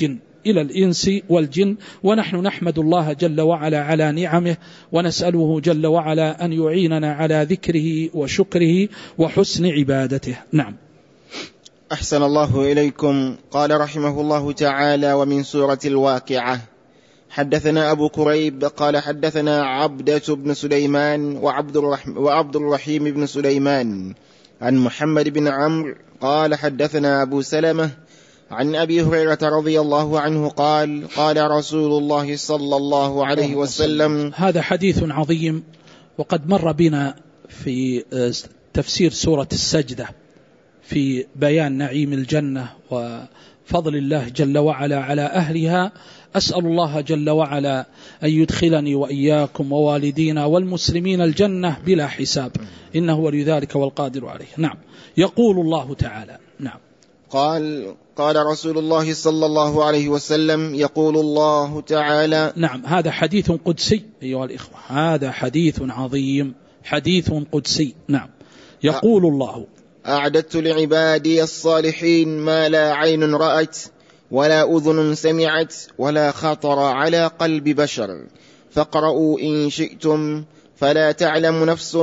إلى الإنس والجن، ونحن نحمد الله جل وعلا على نعمه، ونسأله جل وعلا أن يعيننا على ذكره وشكره وحسن عبادته. نعم. أحسن الله إليكم. قال رحمه الله تعالى: ومن سورة الواقعة. حدثنا أبو كريب قال حدثنا عبدة بن سليمان وعبد الرحيم بن سليمان عن محمد بن عمرو قال حدثنا أبو سلمة عن أبي هريرة رضي الله عنه قال: قال رسول الله صلى الله عليه وسلم. هذا حديث عظيم، وقد مر بنا في تفسير سورة السجدة في بيان نعيم الجنة وفضل الله جل وعلا على أهلها. أسأل الله جل وعلا أن يدخلني وإياكم ووالدينا والمسلمين الجنة بلا حساب، إنه ولي ذلك والقادر عليه. نعم. يقول الله تعالى: نعم. قال رسول الله صلى الله عليه وسلم: يقول الله تعالى. نعم. هذا حديث قدسي أيها الإخوة، هذا حديث عظيم، حديث قدسي. نعم. يقول الله: أعددت لعبادي الصالحين ما لا عين رأت ولا أذن سمعت ولا خطر على قلب بشر، فاقرؤوا إن شئتم، فلا تعلم نفس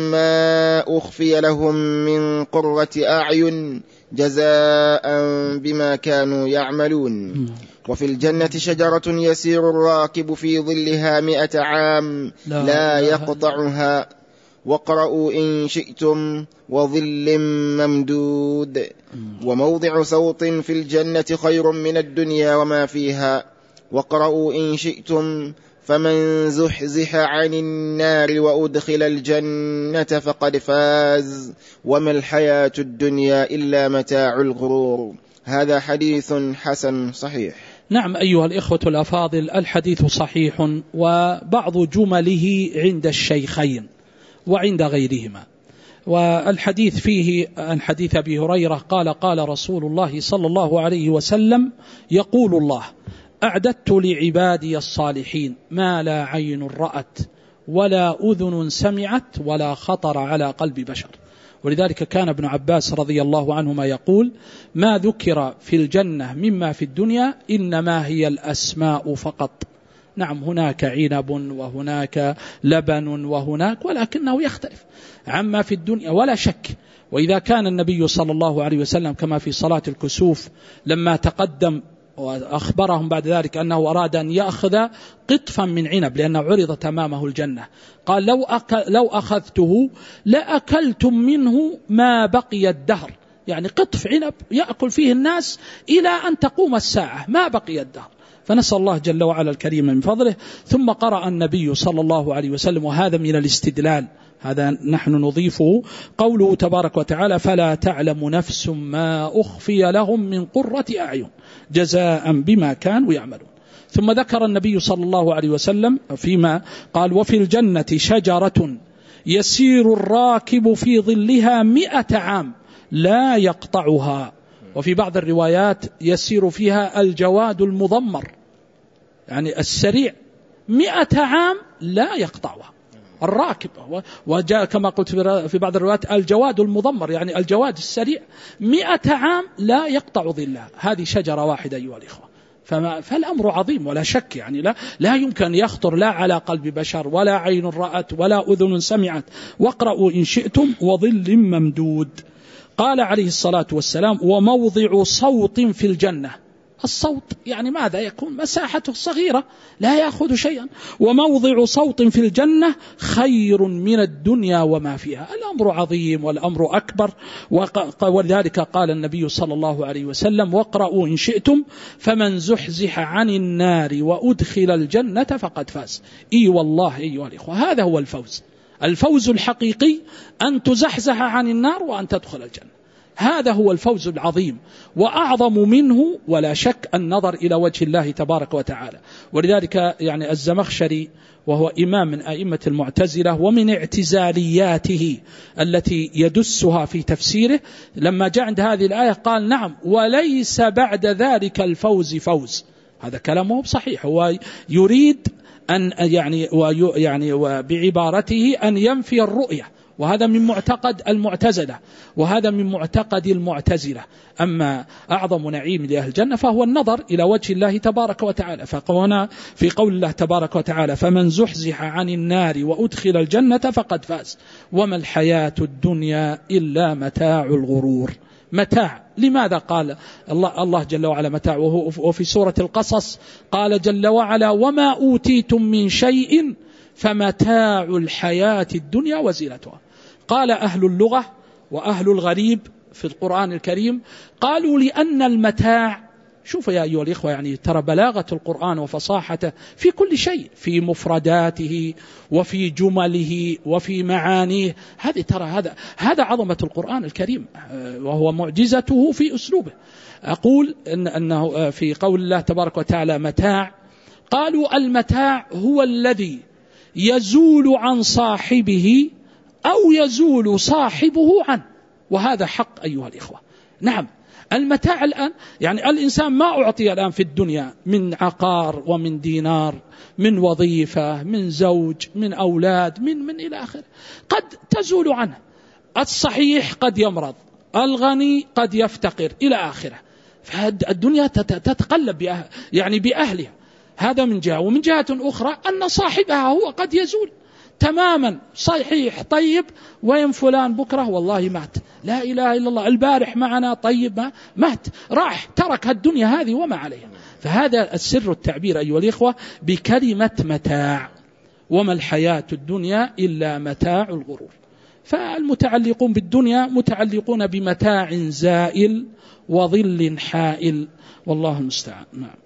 ما أخفي لهم من قرة أعين جزاء بما كانوا يعملون. وفي الجنة شجرة يسير الراكب في ظلها 100 عام لا يقطعها، واقرؤوا إن شئتم، وظل ممدود. وموضع صوت في الجنة خير من الدنيا وما فيها. واقرؤوا إن شئتم، فمن زحزح عن النار وأدخل الجنة فقد فاز، وما الحياة الدنيا إلا متاع الغرور. هذا حديث حسن صحيح. نعم أيها الإخوة الأفاضل، الحديث صحيح، وبعض جمله عند الشيخين وعند غيرهما. والحديث فيه عن حديث أبي هريرة قال: قال رسول الله صلى الله عليه وسلم: يقول الله: أعددت لعبادي الصالحين ما لا عين رأت ولا أذن سمعت ولا خطر على قلب بشر. ولذلك كان ابن عباس رضي الله عنهما يقول: ما ذكر في الجنة مما في الدنيا إنما هي الأسماء فقط. نعم، هناك عنب وهناك لبن وهناك، ولكنه يختلف عما في الدنيا ولا شك. وإذا كان النبي صلى الله عليه وسلم كما في صلاة الكسوف لما تقدم وأخبرهم بعد ذلك أنه أراد أن يأخذ قطفا من عنب لأنه عرضت أمامه الجنة، قال: لو أخذته لأكلتم منه ما بقي الدهر. يعني قطف عنب يأكل فيه الناس إلى أن تقوم الساعة، ما بقي الدهر. فنسأل الله جل وعلا الكريم من فضله. ثم قرأ النبي صلى الله عليه وسلم، وهذا من الاستدلال، هذا نحن نضيفه، قوله تبارك وتعالى: فلا تعلم نفس ما أخفي لهم من قرة أعين جزاء بما كانوا يعملون. ثم ذكر النبي صلى الله عليه وسلم فيما قال: وفي الجنة شجرة يسير الراكب في ظلها 100 عام لا يقطعها. وفي بعض الروايات يسير فيها الجواد المضمر، يعني السريع، 100 عام لا يقطعها الراكب. وجاء كما قلت في بعض الروايات الجواد المضمر، يعني الجواد السريع، 100 عام لا يقطع ظلها. هذه شجرة واحدة أيها الإخوة. فالأمر عظيم ولا شك، يعني لا يمكن يخطر لا على قلب بشر ولا عين رأت ولا أذن سمعت. واقرأوا إن شئتم، وظل ممدود. قال عليه الصلاة والسلام: وموضع صوت في الجنة. الصوت يعني ماذا يكون؟ مساحته صغيرة لا يأخذ شيئا. وموضع صوت في الجنة خير من الدنيا وما فيها. الأمر عظيم والأمر أكبر. ولذلك قال النبي صلى الله عليه وسلم: واقرأوا إن شئتم، فمن زحزح عن النار وأدخل الجنة فقد فاز. إي والله أيها الإخوة، هذا هو الفوز. الفوز الحقيقي أن تزحزح عن النار وأن تدخل الجنة. هذا هو الفوز العظيم، وأعظم منه ولا شك النظر إلى وجه الله تبارك وتعالى. ولذلك يعني الزمخشري، وهو إمام من أئمة المعتزلة ومن اعتزالياته التي يدسها في تفسيره، لما جاء عند هذه الآية قال: نعم، وليس بعد ذلك الفوز فوز. هذا كلامه صحيح. هو يريد أن يعني وبعبارته أن ينفي الرؤية وهذا من معتقد المعتزلة، وهذا من معتقد المعتزلة. أما أعظم نعيم لأهل الجنة فهو النظر إلى وجه الله تبارك وتعالى. فهنا في قول الله تبارك وتعالى: فمن زحزح عن النار وأدخل الجنة فقد فاز وما الحياة الدنيا إلا متاع الغرور. متاع، لماذا قال الله جل وعلا متاع؟ وفي سورة القصص قال جل وعلا: وما أوتيتم من شيء فمتاع الحياة الدنيا وزينتها. قال أهل اللغة وأهل الغريب في القرآن الكريم قالوا لأن المتاع، شوف يا أيها الإخوة، يعني ترى بلاغة القرآن وفصاحته في كل شيء، في مفرداته وفي جمله وفي معانيه. هذه ترى هذا عظمة القرآن الكريم، وهو معجزته في أسلوبه. أقول أنه في قول الله تبارك وتعالى متاع، قالوا المتاع هو الذي يزول عن صاحبه أو يزول صاحبه عنه، وهذا حق أيها الإخوة. نعم، المتاع الآن يعني الإنسان ما أعطي الآن في الدنيا من عقار ومن دينار، من وظيفة، من زوج، من أولاد، من إلى آخر، قد تزول عنه. الصحيح قد يمرض، الغني قد يفتقر إلى آخره. فالدنيا تتقلب يعني بأهلها. هذا من جهة. ومن جهة أخرى أن صاحبها هو قد يزول تماما. صحيح طيب، وين فلان بكرة؟ والله مات، لا إله إلا الله، البارح معنا طيب، مات، راح، ترك الدنيا هذه وما عليها. فهذا السر التعبير أيها الإخوة بكلمة متاع، وما الحياة الدنيا إلا متاع الغرور. فالمتعلقون بالدنيا متعلقون بمتاع زائل وظل حائل، والله المستعان. نعم.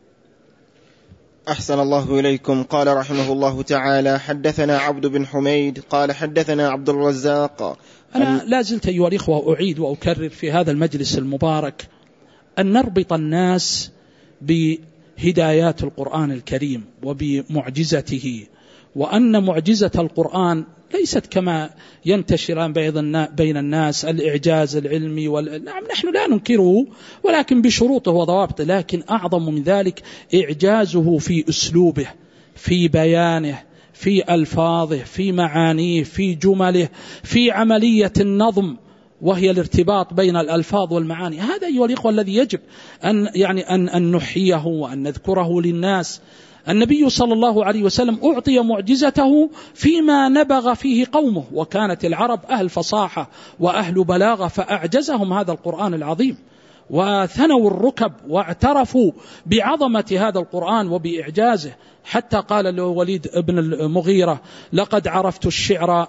أحسن الله إليكم. قال رحمه الله تعالى: حدثنا عبد بن حميد قال حدثنا عبد الرزاق. أنا لا زلت أيها الإخوة أعيد وأكرر في هذا المجلس المبارك أن نربط الناس بهدايات القرآن الكريم وبمعجزته، وأن معجزة القرآن ليست كما ينتشر بين الناس الإعجاز العلمي نعم نحن لا ننكره، ولكن بشروطه وضوابطه. لكن أعظم من ذلك إعجازه في أسلوبه، في بيانه، في ألفاظه، في معانيه، في جمله، في عملية النظم، وهي الارتباط بين الألفاظ والمعاني. هذا أيها الإخوة الذي يجب أن نحييه وأن نذكره للناس. النبي صلى الله عليه وسلم أعطي معجزته فيما نبغ فيه قومه، وكانت العرب أهل فصاحة وأهل بلاغة، فأعجزهم هذا القرآن العظيم، وثنوا الركب واعترفوا بعظمة هذا القرآن وبإعجازه. حتى قال الوليد بن المغيرة: لقد عرفت الشعر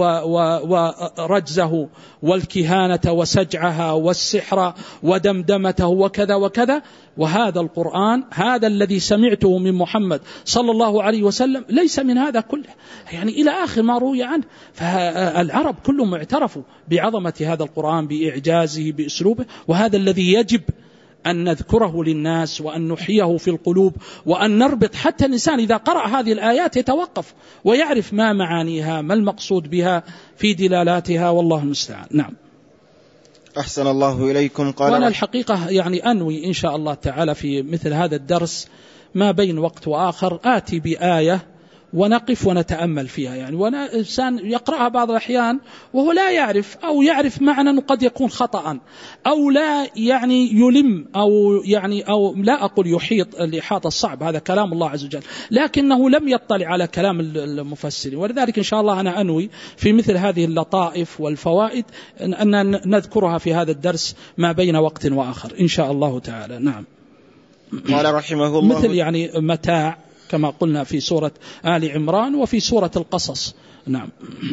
ورجزه والكهانة وسجعها والسحر ودمدمته وكذا وكذا، وهذا القرآن هذا الذي سمعته من محمد صلى الله عليه وسلم ليس من هذا كله، يعني إلى آخر ما روي عنه. فالعرب كلهم اعترفوا بعظمة هذا القرآن، بإعجازه، بأسلوبه، وهذا الذي يجب أن نذكره للناس وأن نحييه في القلوب، وأن نربط حتى الإنسان إذا قرأ هذه الآيات يتوقف ويعرف ما معانيها، ما المقصود بها في دلالاتها، والله المستعان. نعم. أحسن الله إليكم. قال: وأنا الحقيقة يعني أنوي إن شاء الله تعالى في مثل هذا الدرس ما بين وقت وآخر آتي بآية ونقف ونتأمل فيها، يعني وانا إنسان يقرأها بعض الأحيان وهو لا يعرف، أو يعرف معنى قد يكون خطأ، أو لا يعني يلم، أو لا أقول يحيط الإحاطة الصعب، هذا كلام الله عز وجل، لكنه لم يطلع على كلام المفسرين. ولذلك إن شاء الله أنا أنوي في مثل هذه اللطائف والفوائد أن نذكرها في هذا الدرس ما بين وقت وآخر إن شاء الله تعالى. نعم. قال رحمه الله: مثل يعني متاع كما قلنا في سورة آل عمران وفي سورة القصص. نعم.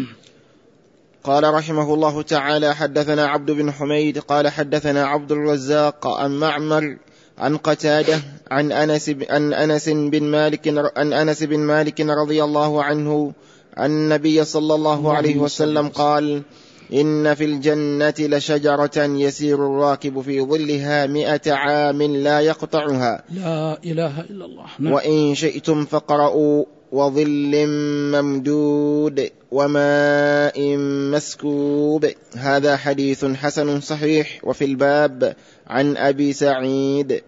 قال رحمه الله تعالى: حدثنا عبد بن حميد قال حدثنا عبد الرزاق عن معمر عن قتادة عن أنس بن مالك رضي الله عنه عن النبي صلى الله عليه وسلم قال: إن في الجنة لشجرة يسير الراكب في ظلها 100 عام لا يقطعها، لا إله إلا الله. نعم. وإن شئتم فاقرؤوا: وظل ممدود وماء مسكوب. هذا حديث حسن صحيح. وفي الباب عن أبي سعيد.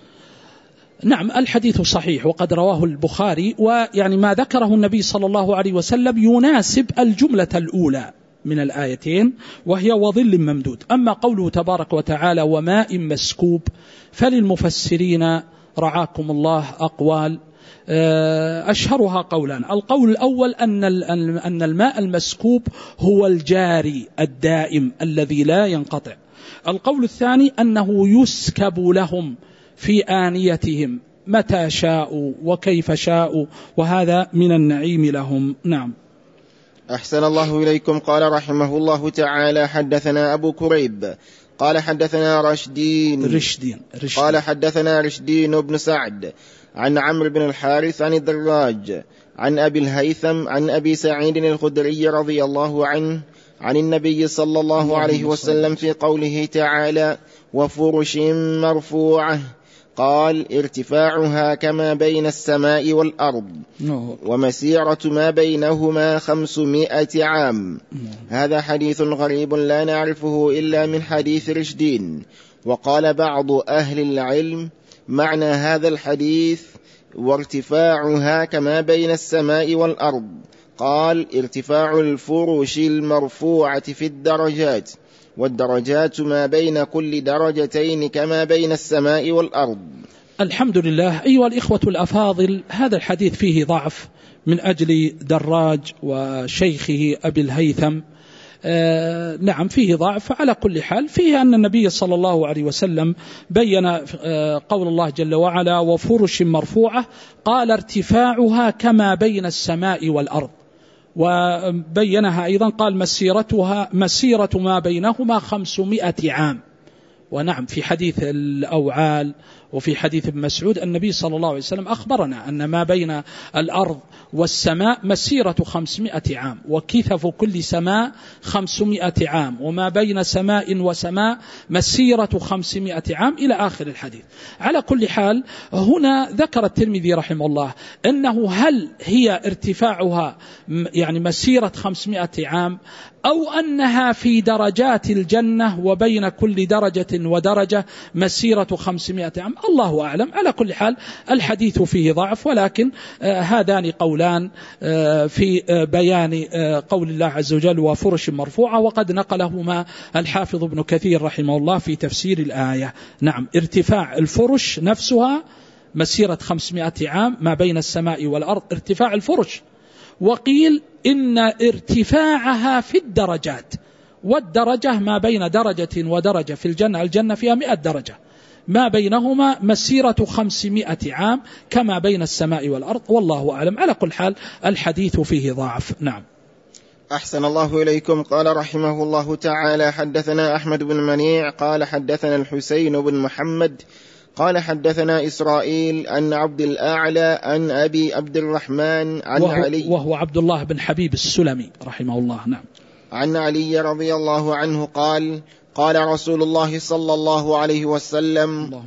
نعم، الحديث صحيح وقد رواه البخاري، ويعني ما ذكره النبي صلى الله عليه وسلم يناسب الجملة الأولى، من الآيتين، وهي وظل ممدود. أما قوله تبارك وتعالى وماء مسكوب فللمفسرين رعاكم الله أقوال، أشهرها قولان. القول الأول أن الماء المسكوب هو الجاري الدائم الذي لا ينقطع. القول الثاني أنه يسكب لهم في آنيتهم متى شاءوا وكيف شاءوا، وهذا من النعيم لهم. نعم. أحسن الله إليكم. قال رحمه الله تعالى حدثنا أبو كريب قال حدثنا رشدين قال حدثنا رشدين بن سعد عن عمرو بن الحارث عن الدراج عن أبي الهيثم عن أبي سعيد الخدري رضي الله عنه عن النبي صلى الله عليه وسلم في قوله تعالى وفرش مرفوعة، قال ارتفاعها كما بين السماء والأرض ومسيرة ما بينهما 500 عام. هذا حديث غريب لا نعرفه إلا من حديث رشدين. وقال بعض أهل العلم معنى هذا الحديث وارتفاعها كما بين السماء والأرض، قال ارتفاع الفرش المرفوعة في الدرجات، والدرجات ما بين كل درجتين كما بين السماء والأرض. الحمد لله. أيها الإخوة الأفاضل، هذا الحديث فيه ضعف من أجل دراج وشيخه أبي الهيثم. نعم فيه ضعف. على كل حال فيه أن النبي صلى الله عليه وسلم بين قول الله جل وعلا وفرش مرفوعة، قال ارتفاعها كما بين السماء والأرض، وبينها أيضا قال مسيرة ما بينهما 500 عام. ونعم في حديث الأوعال وفي حديث ابن مسعود النبي صلى الله عليه وسلم أخبرنا أن ما بين الأرض والسماء مسيرة 500 عام، وكثف كل سماء 500 عام، وما بين سماء وسماء مسيرة 500 عام إلى آخر الحديث. على كل حال هنا ذكر الترمذي رحمه الله أنه هل هي ارتفاعها يعني مسيرة 500 عام أو أنها في درجات الجنة وبين كل درجة ودرجة مسيرة 500 عام، الله أعلم. على كل حال الحديث فيه ضعف، ولكن هذان قولان في بيان قول الله عز وجل وفرش مرفوعة، وقد نقلهما الحافظ ابن كثير رحمه الله في تفسير الآية. نعم ارتفاع الفرش نفسها مسيرة 500 عام ما بين السماء والأرض، ارتفاع الفرش. وقيل إن ارتفاعها في الدرجات، والدرجة ما بين درجة ودرجة في الجنة، الجنة فيها 100 درجة، ما بينهما مسيرة 500 عام كما بين السماء والأرض، والله أعلم. على كل حال الحديث فيه ضعف. نعم. أحسن الله إليكم. قال رحمه الله تعالى حدثنا أحمد بن منيع قال حدثنا الحسين بن محمد قال حدثنا إسرائيل عن عبد الأعلى عن أبي عبد الرحمن عن علي، وهو عبد الله بن حبيب السلمي رحمه الله. نعم. عن علي رضي الله عنه قال قال رسول الله صلى الله عليه وسلم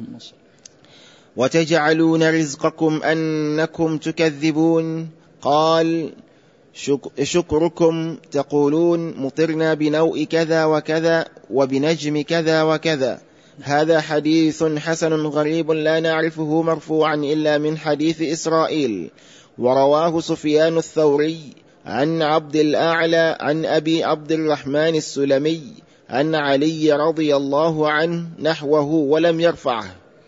وتجعلون رزقكم أنكم تكذبون، قال شكركم تقولون مطرنا بنوء كذا وكذا وبنجم كذا وكذا. هذا حديث حسن غريب لا نعرفه مرفوعا إلا من حديث إسرائيل. ورواه سفيان الثوري عن عبد الأعلى عن أبي عبد الرحمن السلمي عن علي رضي الله عنه نحوه ولم يرفعه.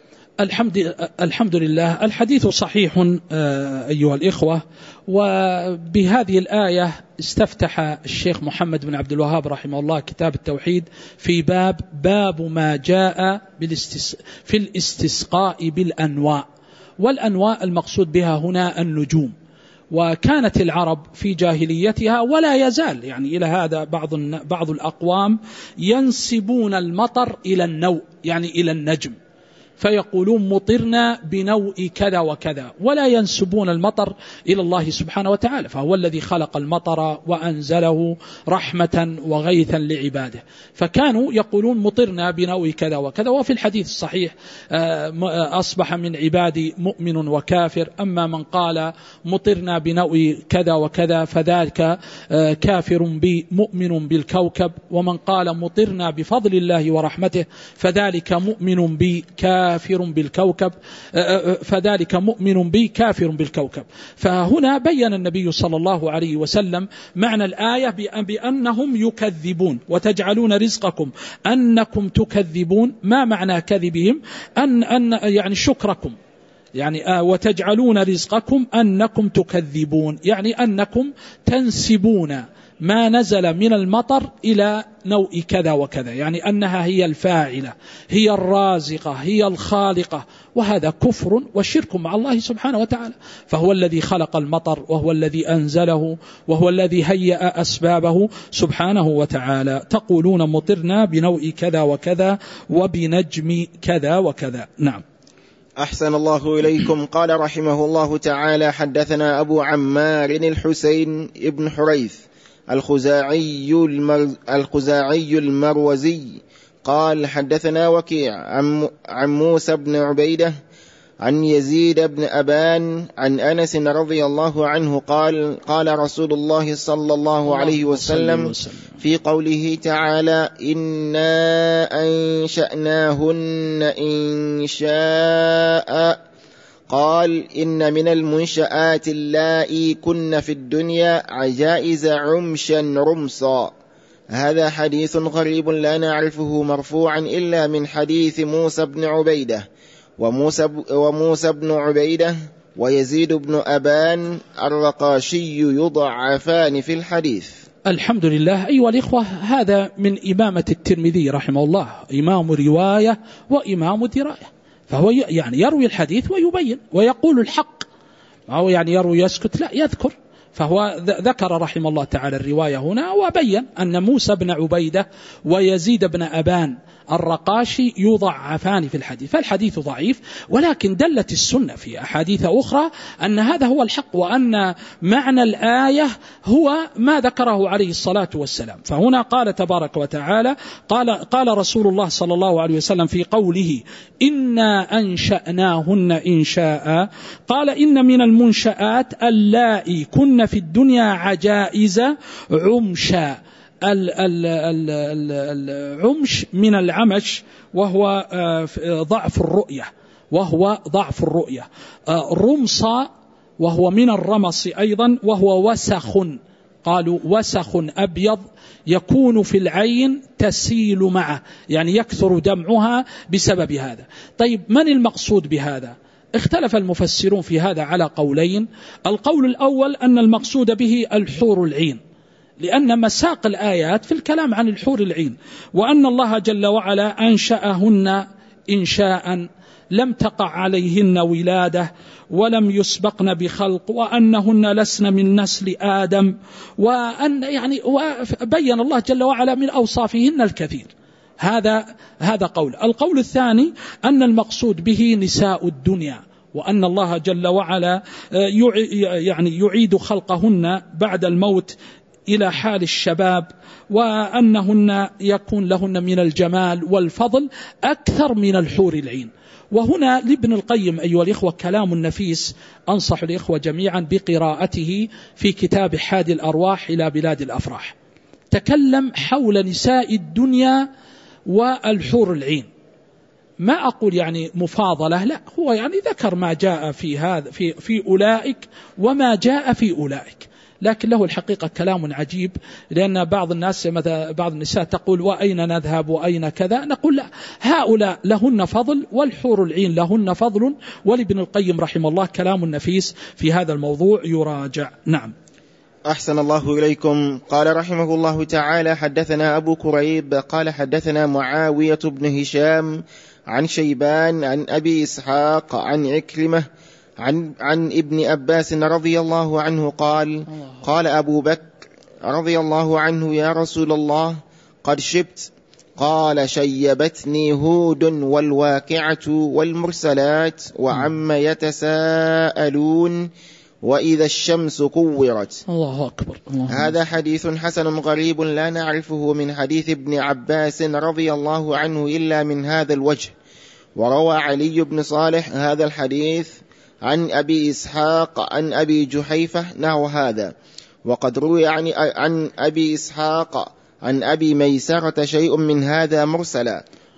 الحمد لله. الحديث صحيح أيها الإخوة. وبهذه الآية استفتح الشيخ محمد بن عبد الوهاب رحمه الله كتاب التوحيد في باب ما جاء في الاستسقاء بالأنواء. والأنواء المقصود بها هنا النجوم. وكانت العرب في جاهليتها ولا يزال يعني إلى هذا بعض الأقوام ينسبون المطر إلى النوء، يعني إلى النجم، فيقولون مطرنا بنوء كذا وكذا، ولا ينسبون المطر إلى الله سبحانه وتعالى، فهو الذي خلق المطر وأنزله رحمة وغيثا لعباده. فكانوا يقولون مطرنا بنوء كذا وكذا. وفي الحديث الصحيح أصبح من عبادي مؤمن وكافر، أما من قال مطرنا بنوء كذا وكذا فذلك كافر بي مؤمن بالكوكب، ومن قال مطرنا بفضل الله ورحمته فذلك مؤمن بي كافر كافر بالكوكب، فذلك مؤمن بي كافر بالكوكب. فهنا بين النبي صلى الله عليه وسلم معنى الآية بأنهم يكذبون، وتجعلون رزقكم أنكم تكذبون. ما معنى كذبهم؟ أن يعني شكركم، يعني وتجعلون رزقكم أنكم تكذبون، يعني أنكم تنسبون ما نزل من المطر إلى نوع كذا وكذا، يعني أنها هي الفاعلة، هي الرازقة، هي الخالقة، وهذا كفر وشرك مع الله سبحانه وتعالى. فهو الذي خلق المطر، وهو الذي أنزله، وهو الذي هيأ أسبابه سبحانه وتعالى. تقولون مطرنا بنوع كذا وكذا وبنجم كذا وكذا. نعم. أحسن الله إليكم. قال رحمه الله تعالى: حدثنا أبو عمار الحسين ابن حريث الخزاعي المروزي قال: حدثنا وكيع عن موسى بن عبيدة عن يزيد بن أبان عن أنس رضي الله عنه قال: قال رسول الله صلى الله عليه وسلم في قوله تعالى: إنا أنشأناهن إنشاء، قال: إن من المنشآت اللائي كن في الدنيا عجائز عمشا رمصا. هذا حديث غريب لا نعرفه مرفوعا إلا من حديث موسى بن عبيدة وموسى بن عبيدة ويزيد بن أبان الرقاشي يضعفان في الحديث. الحمد لله. أيها الإخوة، هذا من إمامة الترمذي رحمه الله، إمام رواية وإمام دراية. فهو يعني يروي الحديث ويبين ويقول الحق، أو يعني يروي يسكت، لا يذكر. فهو ذكر رحمه الله تعالى الرواية هنا، وبين أن موسى بن عبيدة ويزيد بن أبان الرقاشي يضعفان في الحديث، فالحديث ضعيف، ولكن دلت السنة في أحاديث أخرى أن هذا هو الحق، وأن معنى الآية هو ما ذكره عليه الصلاة والسلام. فهنا قال تبارك وتعالى: قال رسول الله صلى الله عليه وسلم في قوله: إنا أنشأناهن إنشاء، قال: إن من المنشآت اللائي كن في الدنيا عجائز عمشا. العمش من العمش، وهو ضعف الرؤية، رمصا وهو من الرمص أيضا، وهو وسخ. قالوا وسخ أبيض يكون في العين تسيل معه، يعني يكثر دمعها بسبب هذا. طيب، من المقصود بهذا؟ اختلف المفسرون في هذا على قولين. القول الأول أن المقصود به الحور العين، لأن مساق الآيات في الكلام عن الحور العين، وأن الله جل وعلا أنشأهن إنشاء لم تقع عليهن ولادة ولم يسبقن بخلق، وأنهن لسن من نسل آدم، وأن يعني وبين الله جل وعلا من أوصافهن الكثير. هذا قول. القول الثاني أن المقصود به نساء الدنيا، وأن الله جل وعلا يعني يعيد خلقهن بعد الموت إلى حال الشباب، وأنهن يكون لهن من الجمال والفضل أكثر من الحور العين. وهنا لابن القيم أيها الإخوة كلام نفيس، أنصح الإخوة جميعا بقراءته في كتاب حادي الأرواح إلى بلاد الأفراح. تكلم حول نساء الدنيا والحور العين، ما أقول يعني مفاضلة، لا، هو يعني ذكر ما جاء في هذا في أولئك وما جاء في أولئك، لكن له الحقيقة كلام عجيب. لأن بعض الناس بعض النساء تقول: وأين نذهب وأين كذا؟ نقول: لا، هؤلاء لهن فضل والحور العين لهن فضل. ولابن القيم رحمه الله كلام نفيس في هذا الموضوع يراجع. نعم. أحسن الله إليكم. قال رحمه الله تعالى: حدثنا أبو كريب قال: حدثنا معاوية بن هشام عن شيبان عن أبي إسحاق عن عكرمة عن ابن أباس رضي الله عنه قال: قال أبو بكر رضي الله عنه: يا رسول الله، قد شبت. قال: شيبتني هود والواقعة والمرسلات وعما يتساءلون وإذا الشمس كورت. الله أكبر. هذا حديث حسن غريب لا نعرفه من حديث ابن عباس رضي الله عنه إلا من هذا الوجه. وروى علي بن صالح هذا الحديث عن أبي إسحاق عن أبي جحيفة نحو هذا، وقد روي عن أبي إسحاق عن أبي ميسرة شيء من هذا مرسلا،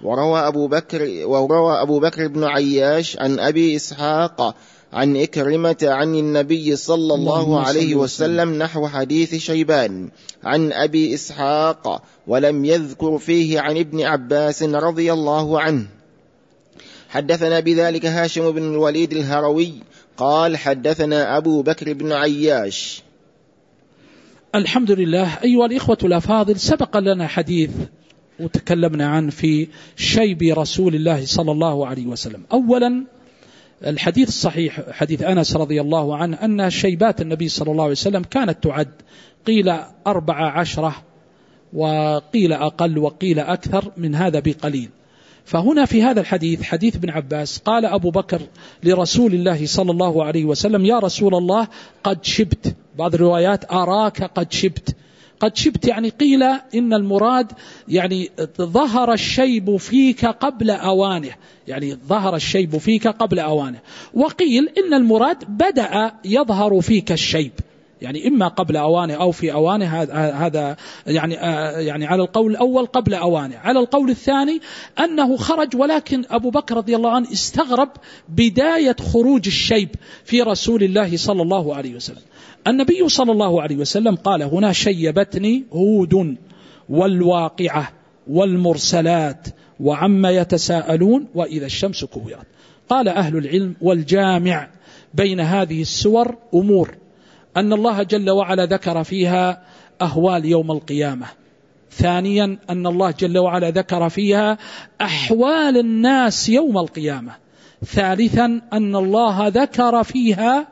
وروى أبو بكر بن عياش عن أبي إسحاق عن إكرمة عن النبي صلى الله عليه وسلم نحو حديث شيبان عن أبي إسحاق، ولم يذكر فيه عن ابن عباس رضي الله عنه. حدثنا بذلك هاشم بن الوليد الهروي قال حدثنا أبو بكر بن عياش. الحمد لله. أيها الإخوة الأفاضل، سبق لنا حديث وتكلمنا عنه في شيب رسول الله صلى الله عليه وسلم. أولا الحديث الصحيح حديث أنس رضي الله عنه أن شيبات النبي صلى الله عليه وسلم كانت تعد، قيل 14 وقيل أقل وقيل أكثر من هذا بقليل. فهنا في هذا الحديث حديث ابن عباس قال أبو بكر لرسول الله صلى الله عليه وسلم: يا رسول الله قد شبت. بعض الروايات أراك قد شبت. قد شبت يعني قيل إن المراد يعني ظهر الشيب فيك قبل أوانه، يعني ظهر الشيب فيك قبل أوانه. وقيل إن المراد بدأ يظهر فيك الشيب، يعني إما قبل أوانه أو في أوانه. هذا يعني على القول الأول قبل أوانه. على القول الثاني أنه خرج، ولكن أبو بكر رضي الله عنه استغرب بداية خروج الشيب في رسول الله صلى الله عليه وسلم. النبي صلى الله عليه وسلم قال هنا: شيبتني هود والواقعة والمرسلات وعما يتساءلون وإذا الشمس كورت. قال أهل العلم: والجامع بين هذه السور أمور، أن الله جل وعلا ذكر فيها أهوال يوم القيامة. ثانيا أن الله جل وعلا ذكر فيها أحوال الناس يوم القيامة. ثالثا أن الله ذكر فيها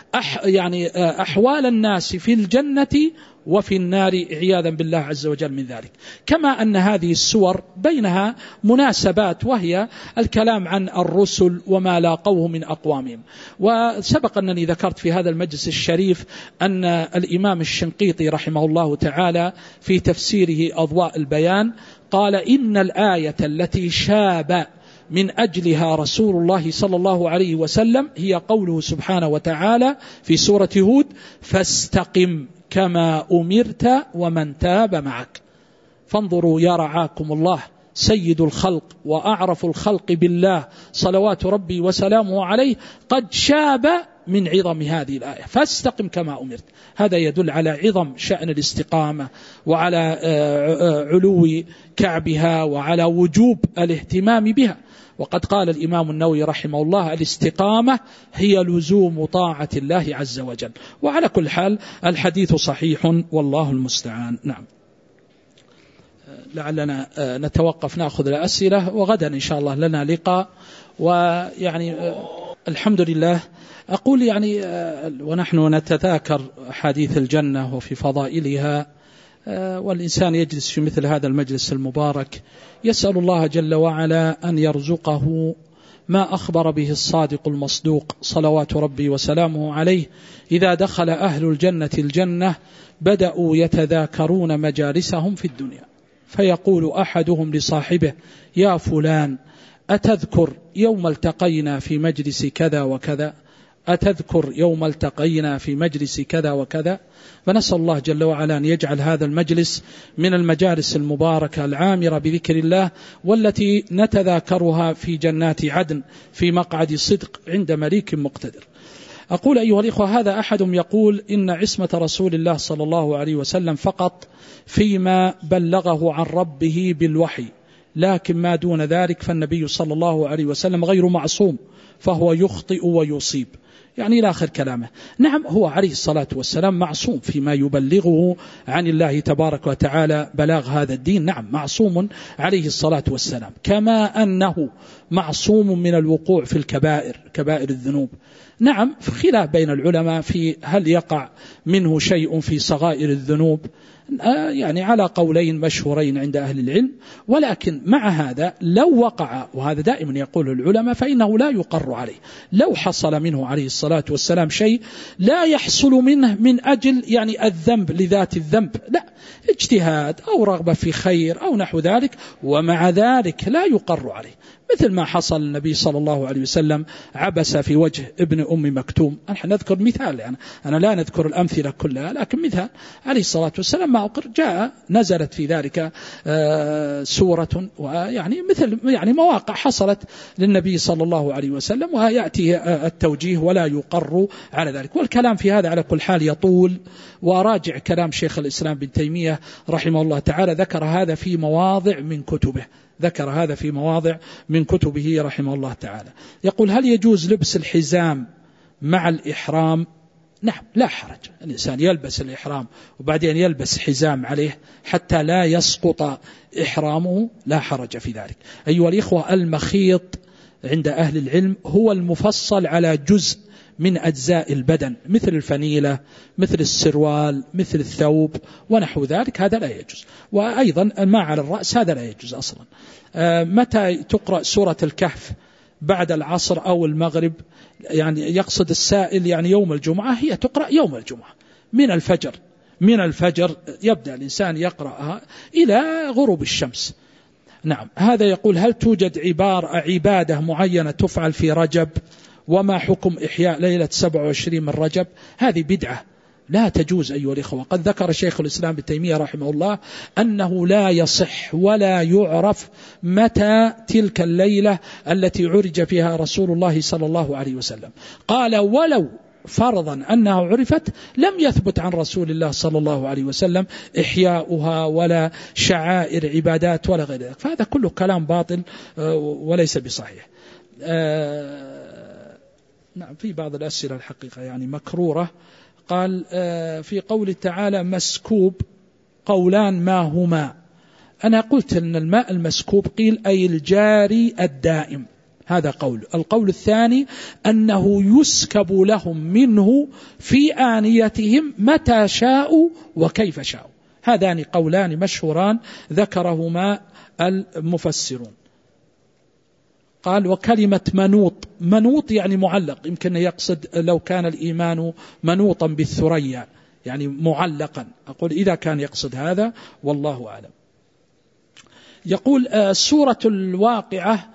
أحوال الناس في الجنة وفي النار عياذا بالله عز وجل من ذلك. كما أن هذه السور بينها مناسبات، وهي الكلام عن الرسل وما لاقوه من أقوامهم. وسبق أنني ذكرت في هذا المجلس الشريف أن الإمام الشنقيطي رحمه الله تعالى في تفسيره أضواء البيان قال: إن الآية التي شاب من أجلها رسول الله صلى الله عليه وسلم هي قوله سبحانه وتعالى في سورة هود: فاستقم كما أمرت ومن تاب معك. فانظروا يا رعاكم الله، سيد الخلق وأعرف الخلق بالله صلوات ربي وسلامه عليه قد شاب من عظم هذه الآية: فاستقم كما أمرت. هذا يدل على عظم شأن الاستقامة، وعلى علو كعبها، وعلى وجوب الاهتمام بها. وقد قال الإمام النووي رحمه الله: الاستقامة هي لزوم طاعة الله عز وجل. وعلى كل حال الحديث صحيح والله المستعان. نعم، لعلنا نتوقف نأخذ الأسئلة، وغدا إن شاء الله لنا لقاء. ويعني الحمد لله أقول يعني ونحن نتذاكر حديث الجنة وفي فضائلها، والإنسان يجلس في مثل هذا المجلس المبارك يسأل الله جل وعلا أن يرزقه ما أخبر به الصادق المصدوق صلوات ربي وسلامه عليه: إذا دخل أهل الجنة الجنة بدأوا يتذاكرون مجالسهم في الدنيا، فيقول أحدهم لصاحبه: يا فلان، أتذكر يوم التقينا في مجلس كذا وكذا؟ أتذكر يوم التقينا في مجلس كذا وكذا؟ فنسأل الله جل وعلا أن يجعل هذا المجلس من المجالس المباركة العامرة بذكر الله، والتي نتذاكرها في جنات عدن في مقعد صدق عند مليك مقتدر. أقول أيها الإخوة، هذا أحدهم يقول إن عصمة رسول الله صلى الله عليه وسلم فقط فيما بلغه عن ربه بالوحي، لكن ما دون ذلك فالنبي صلى الله عليه وسلم غير معصوم، فهو يخطئ ويصيب، يعني إلى آخر كلامه. نعم، هو عليه الصلاة والسلام معصوم فيما يبلغه عن الله تبارك وتعالى بلاغ هذا الدين، نعم معصوم عليه الصلاة والسلام، كما أنه معصوم من الوقوع في الكبائر، كبائر الذنوب. نعم، في خلاف بين العلماء في هل يقع منه شيء في صغائر الذنوب، يعني على قولين مشهورين عند أهل العلم. ولكن مع هذا لو وقع، وهذا دائما يقول العلماء، فإنه لا يقر عليه. لو حصل منه عليه الصلاة والسلام شيء لا يحصل منه من أجل يعني الذنب لذات الذنب، لا، اجتهاد أو رغبة في خير أو نحو ذلك، ومع ذلك لا يقر عليه، مثل ما حصل النبي صلى الله عليه وسلم عبس في وجه ابن أم مكتوم. نحن نذكر مثال، يعني أنا لا نذكر الأمثلة كلها، لكن مثال عليه الصلاة والسلام ما أقر، جاء نزلت في ذلك سورة، ويعني مثل يعني مواقع حصلت للنبي صلى الله عليه وسلم، ويأتي التوجيه ولا يقر على ذلك. والكلام في هذا على كل حال يطول، وراجع كلام شيخ الإسلام بن تيمية رحمه الله تعالى، ذكر هذا في مواضع من كتبه، ذكر هذا في مواضع من كتبه رحمه الله تعالى. يقول: هل يجوز لبس الحزام مع الإحرام؟ نعم، لا حرج، الإنسان يلبس الإحرام وبعدين يلبس حزام عليه حتى لا يسقط إحرامه، لا حرج في ذلك. أيها الإخوة، المخيط عند أهل العلم هو المفصل على جزء من أجزاء البدن، مثل الفنيلة، مثل السروال، مثل الثوب ونحو ذلك، هذا لا يجوز. وأيضا ما على الرأس هذا لا يجوز أصلا. متى تقرأ سورة الكهف؟ بعد العصر أو المغرب، يعني يقصد السائل يعني يوم الجمعة، هي تقرأ يوم الجمعة من الفجر يبدأ الإنسان يقرأها إلى غروب الشمس. نعم. هذا يقول: هل توجد عبادة معينة تفعل في رجب؟ وما حكم إحياء ليلة 27 من رجب؟ هذه بدعة لا تجوز أيها الإخوة. قد ذكر شيخ الإسلام ابن تيمية رحمه الله أنه لا يصح ولا يعرف متى تلك الليلة التي عرج فيها رسول الله صلى الله عليه وسلم. قال: ولو فرضا أنها عرفت لم يثبت عن رسول الله صلى الله عليه وسلم إحياؤها ولا شعائر عبادات ولا غير ذلك، فهذا كله كلام باطل وليس بصحيح. نعم، في بعض الأسئلة الحقيقة يعني مكرورة. قال: في قول تعالى مسكوب قولان ما هما؟ أنا قلت أن الماء المسكوب قيل أي الجاري الدائم، هذا قول. القول الثاني أنه يسكب لهم منه في آنيتهم متى شاءوا وكيف شاءوا. هذان قولان مشهوران ذكرهما المفسرون. قال: وكلمة منوط يعني معلق، يمكن يقصد لو كان الإيمان منوطا بالثريا يعني معلقا، أقول إذا كان يقصد هذا والله أعلم. يقول: سورة الواقعة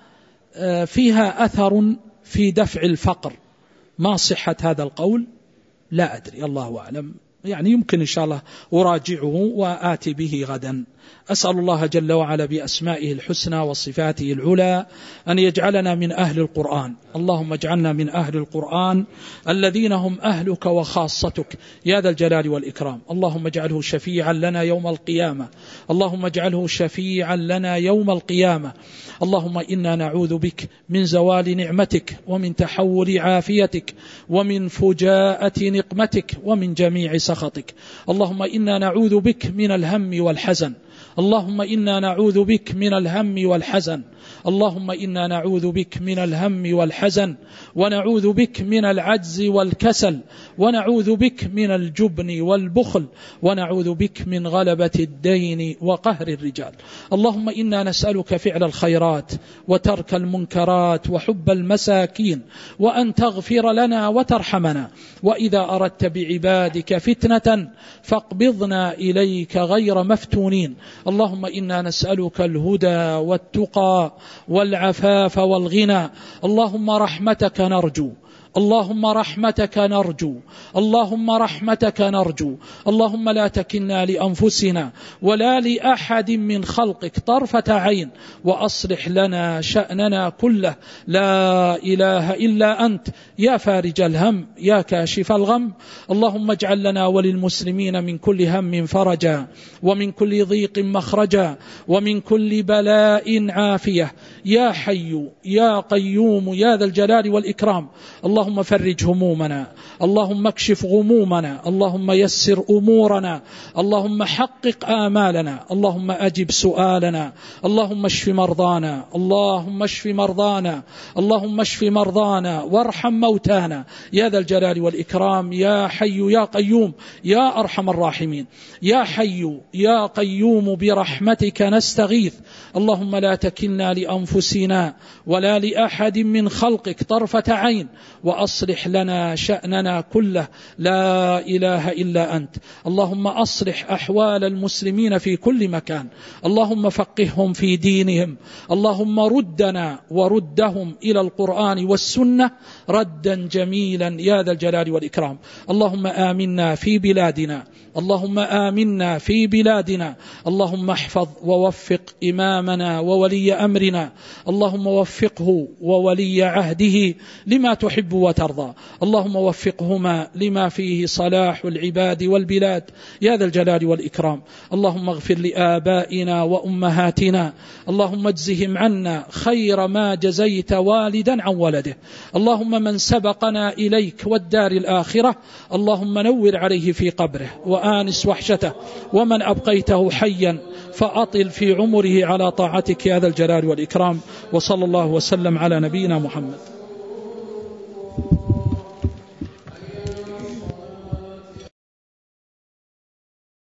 فيها أثر في دفع الفقر، ما صحة هذا القول؟ لا أدري، الله أعلم، يعني يمكن إن شاء الله أراجعه وآتي به غدا. أسأل الله جل وعلا بأسمائه الحسنى وصفاته العلى أن يجعلنا من أهل القرآن. اللهم اجعلنا من أهل القرآن الذين هم أهلك وخاصتك يا ذا الجلال والإكرام. اللهم اجعله شفيعا لنا يوم القيامة، اللهم اجعله شفيعا لنا يوم القيامة. اللهم إنا نعوذ بك من زوال نعمتك ومن تحول عافيتك ومن فجاءة نقمتك ومن جميع سخطك. اللهم إنا نعوذ بك من الهم والحزن، اللهم إنا نعوذ بك من الهم والحزن، اللهم إنا نعوذ بك من الهم والحزن، ونعوذ بك من العجز والكسل، ونعوذ بك من الجبن والبخل، ونعوذ بك من غلبة الدين وقهر الرجال. اللهم إنا نسألك فعل الخيرات وترك المنكرات وحب المساكين، وأن تغفر لنا وترحمنا، وإذا أردت بعبادك فتنة فاقبضنا إليك غير مفتونين. اللهم إنا نسألك الهدى والتقى والعفاف والغنى. اللهم رحمتك نرجو، اللهم رحمتك نرجو، اللهم رحمتك نرجو. اللهم لا تكلنا لأنفسنا ولا لأحد من خلقك طرفة عين، وأصلح لنا شأننا كله. لا إله إلا أنت يا فارج الهم يا كاشف الغم. اللهم اجعل لنا وللمسلمين من كل هم فرجا، ومن كل ضيق مخرجا، ومن كل بلاء عافية، يا حي يا قيوم يا ذا الجلال والإكرام. اللهم فرج همومنا، اللهم اكشف غمومنا، اللهم يسر أمورنا، اللهم حقق آمالنا، اللهم أجب سؤالنا، اللهم اشف مرضانا، اللهم اشف مرضانا، اللهم اشف مرضانا وارحم موتانا يا ذا الجلال والإكرام. يا حي يا قيوم يا أرحم الراحمين، يا حي يا قيوم برحمتك نستغيث. اللهم لا تكلنا لأنفسنا ولا لأحد من خلقك طرفة عين، وأصلح لنا شأننا كله، لا إله إلا أنت. اللهم أصلح أحوال المسلمين في كل مكان، اللهم فقههم في دينهم، اللهم ردنا وردهم إلى القرآن والسنة ردا جميلا يا ذا الجلال والإكرام. اللهم آمنا في بلادنا، اللهم آمنا في بلادنا، اللهم احفظ ووفق إمامنا وولي أمرنا، اللهم وفقه وولي عهده لما تحب وترضى، اللهم وفقهما لما فيه صلاح العباد والبلاد يا ذا الجلال والإكرام. اللهم اغفر لآبائنا وأمهاتنا، اللهم اجزهم عنا خير ما جزيت والدا عن ولده. اللهم من سبقنا إليك والدار الآخرة اللهم نور عليه في قبره وآنس وحشته، ومن أبقيته حيا فأطل في عمره على طاعتك يا ذا الجلال والإكرام. وصلى الله وسلم على نبينا محمد.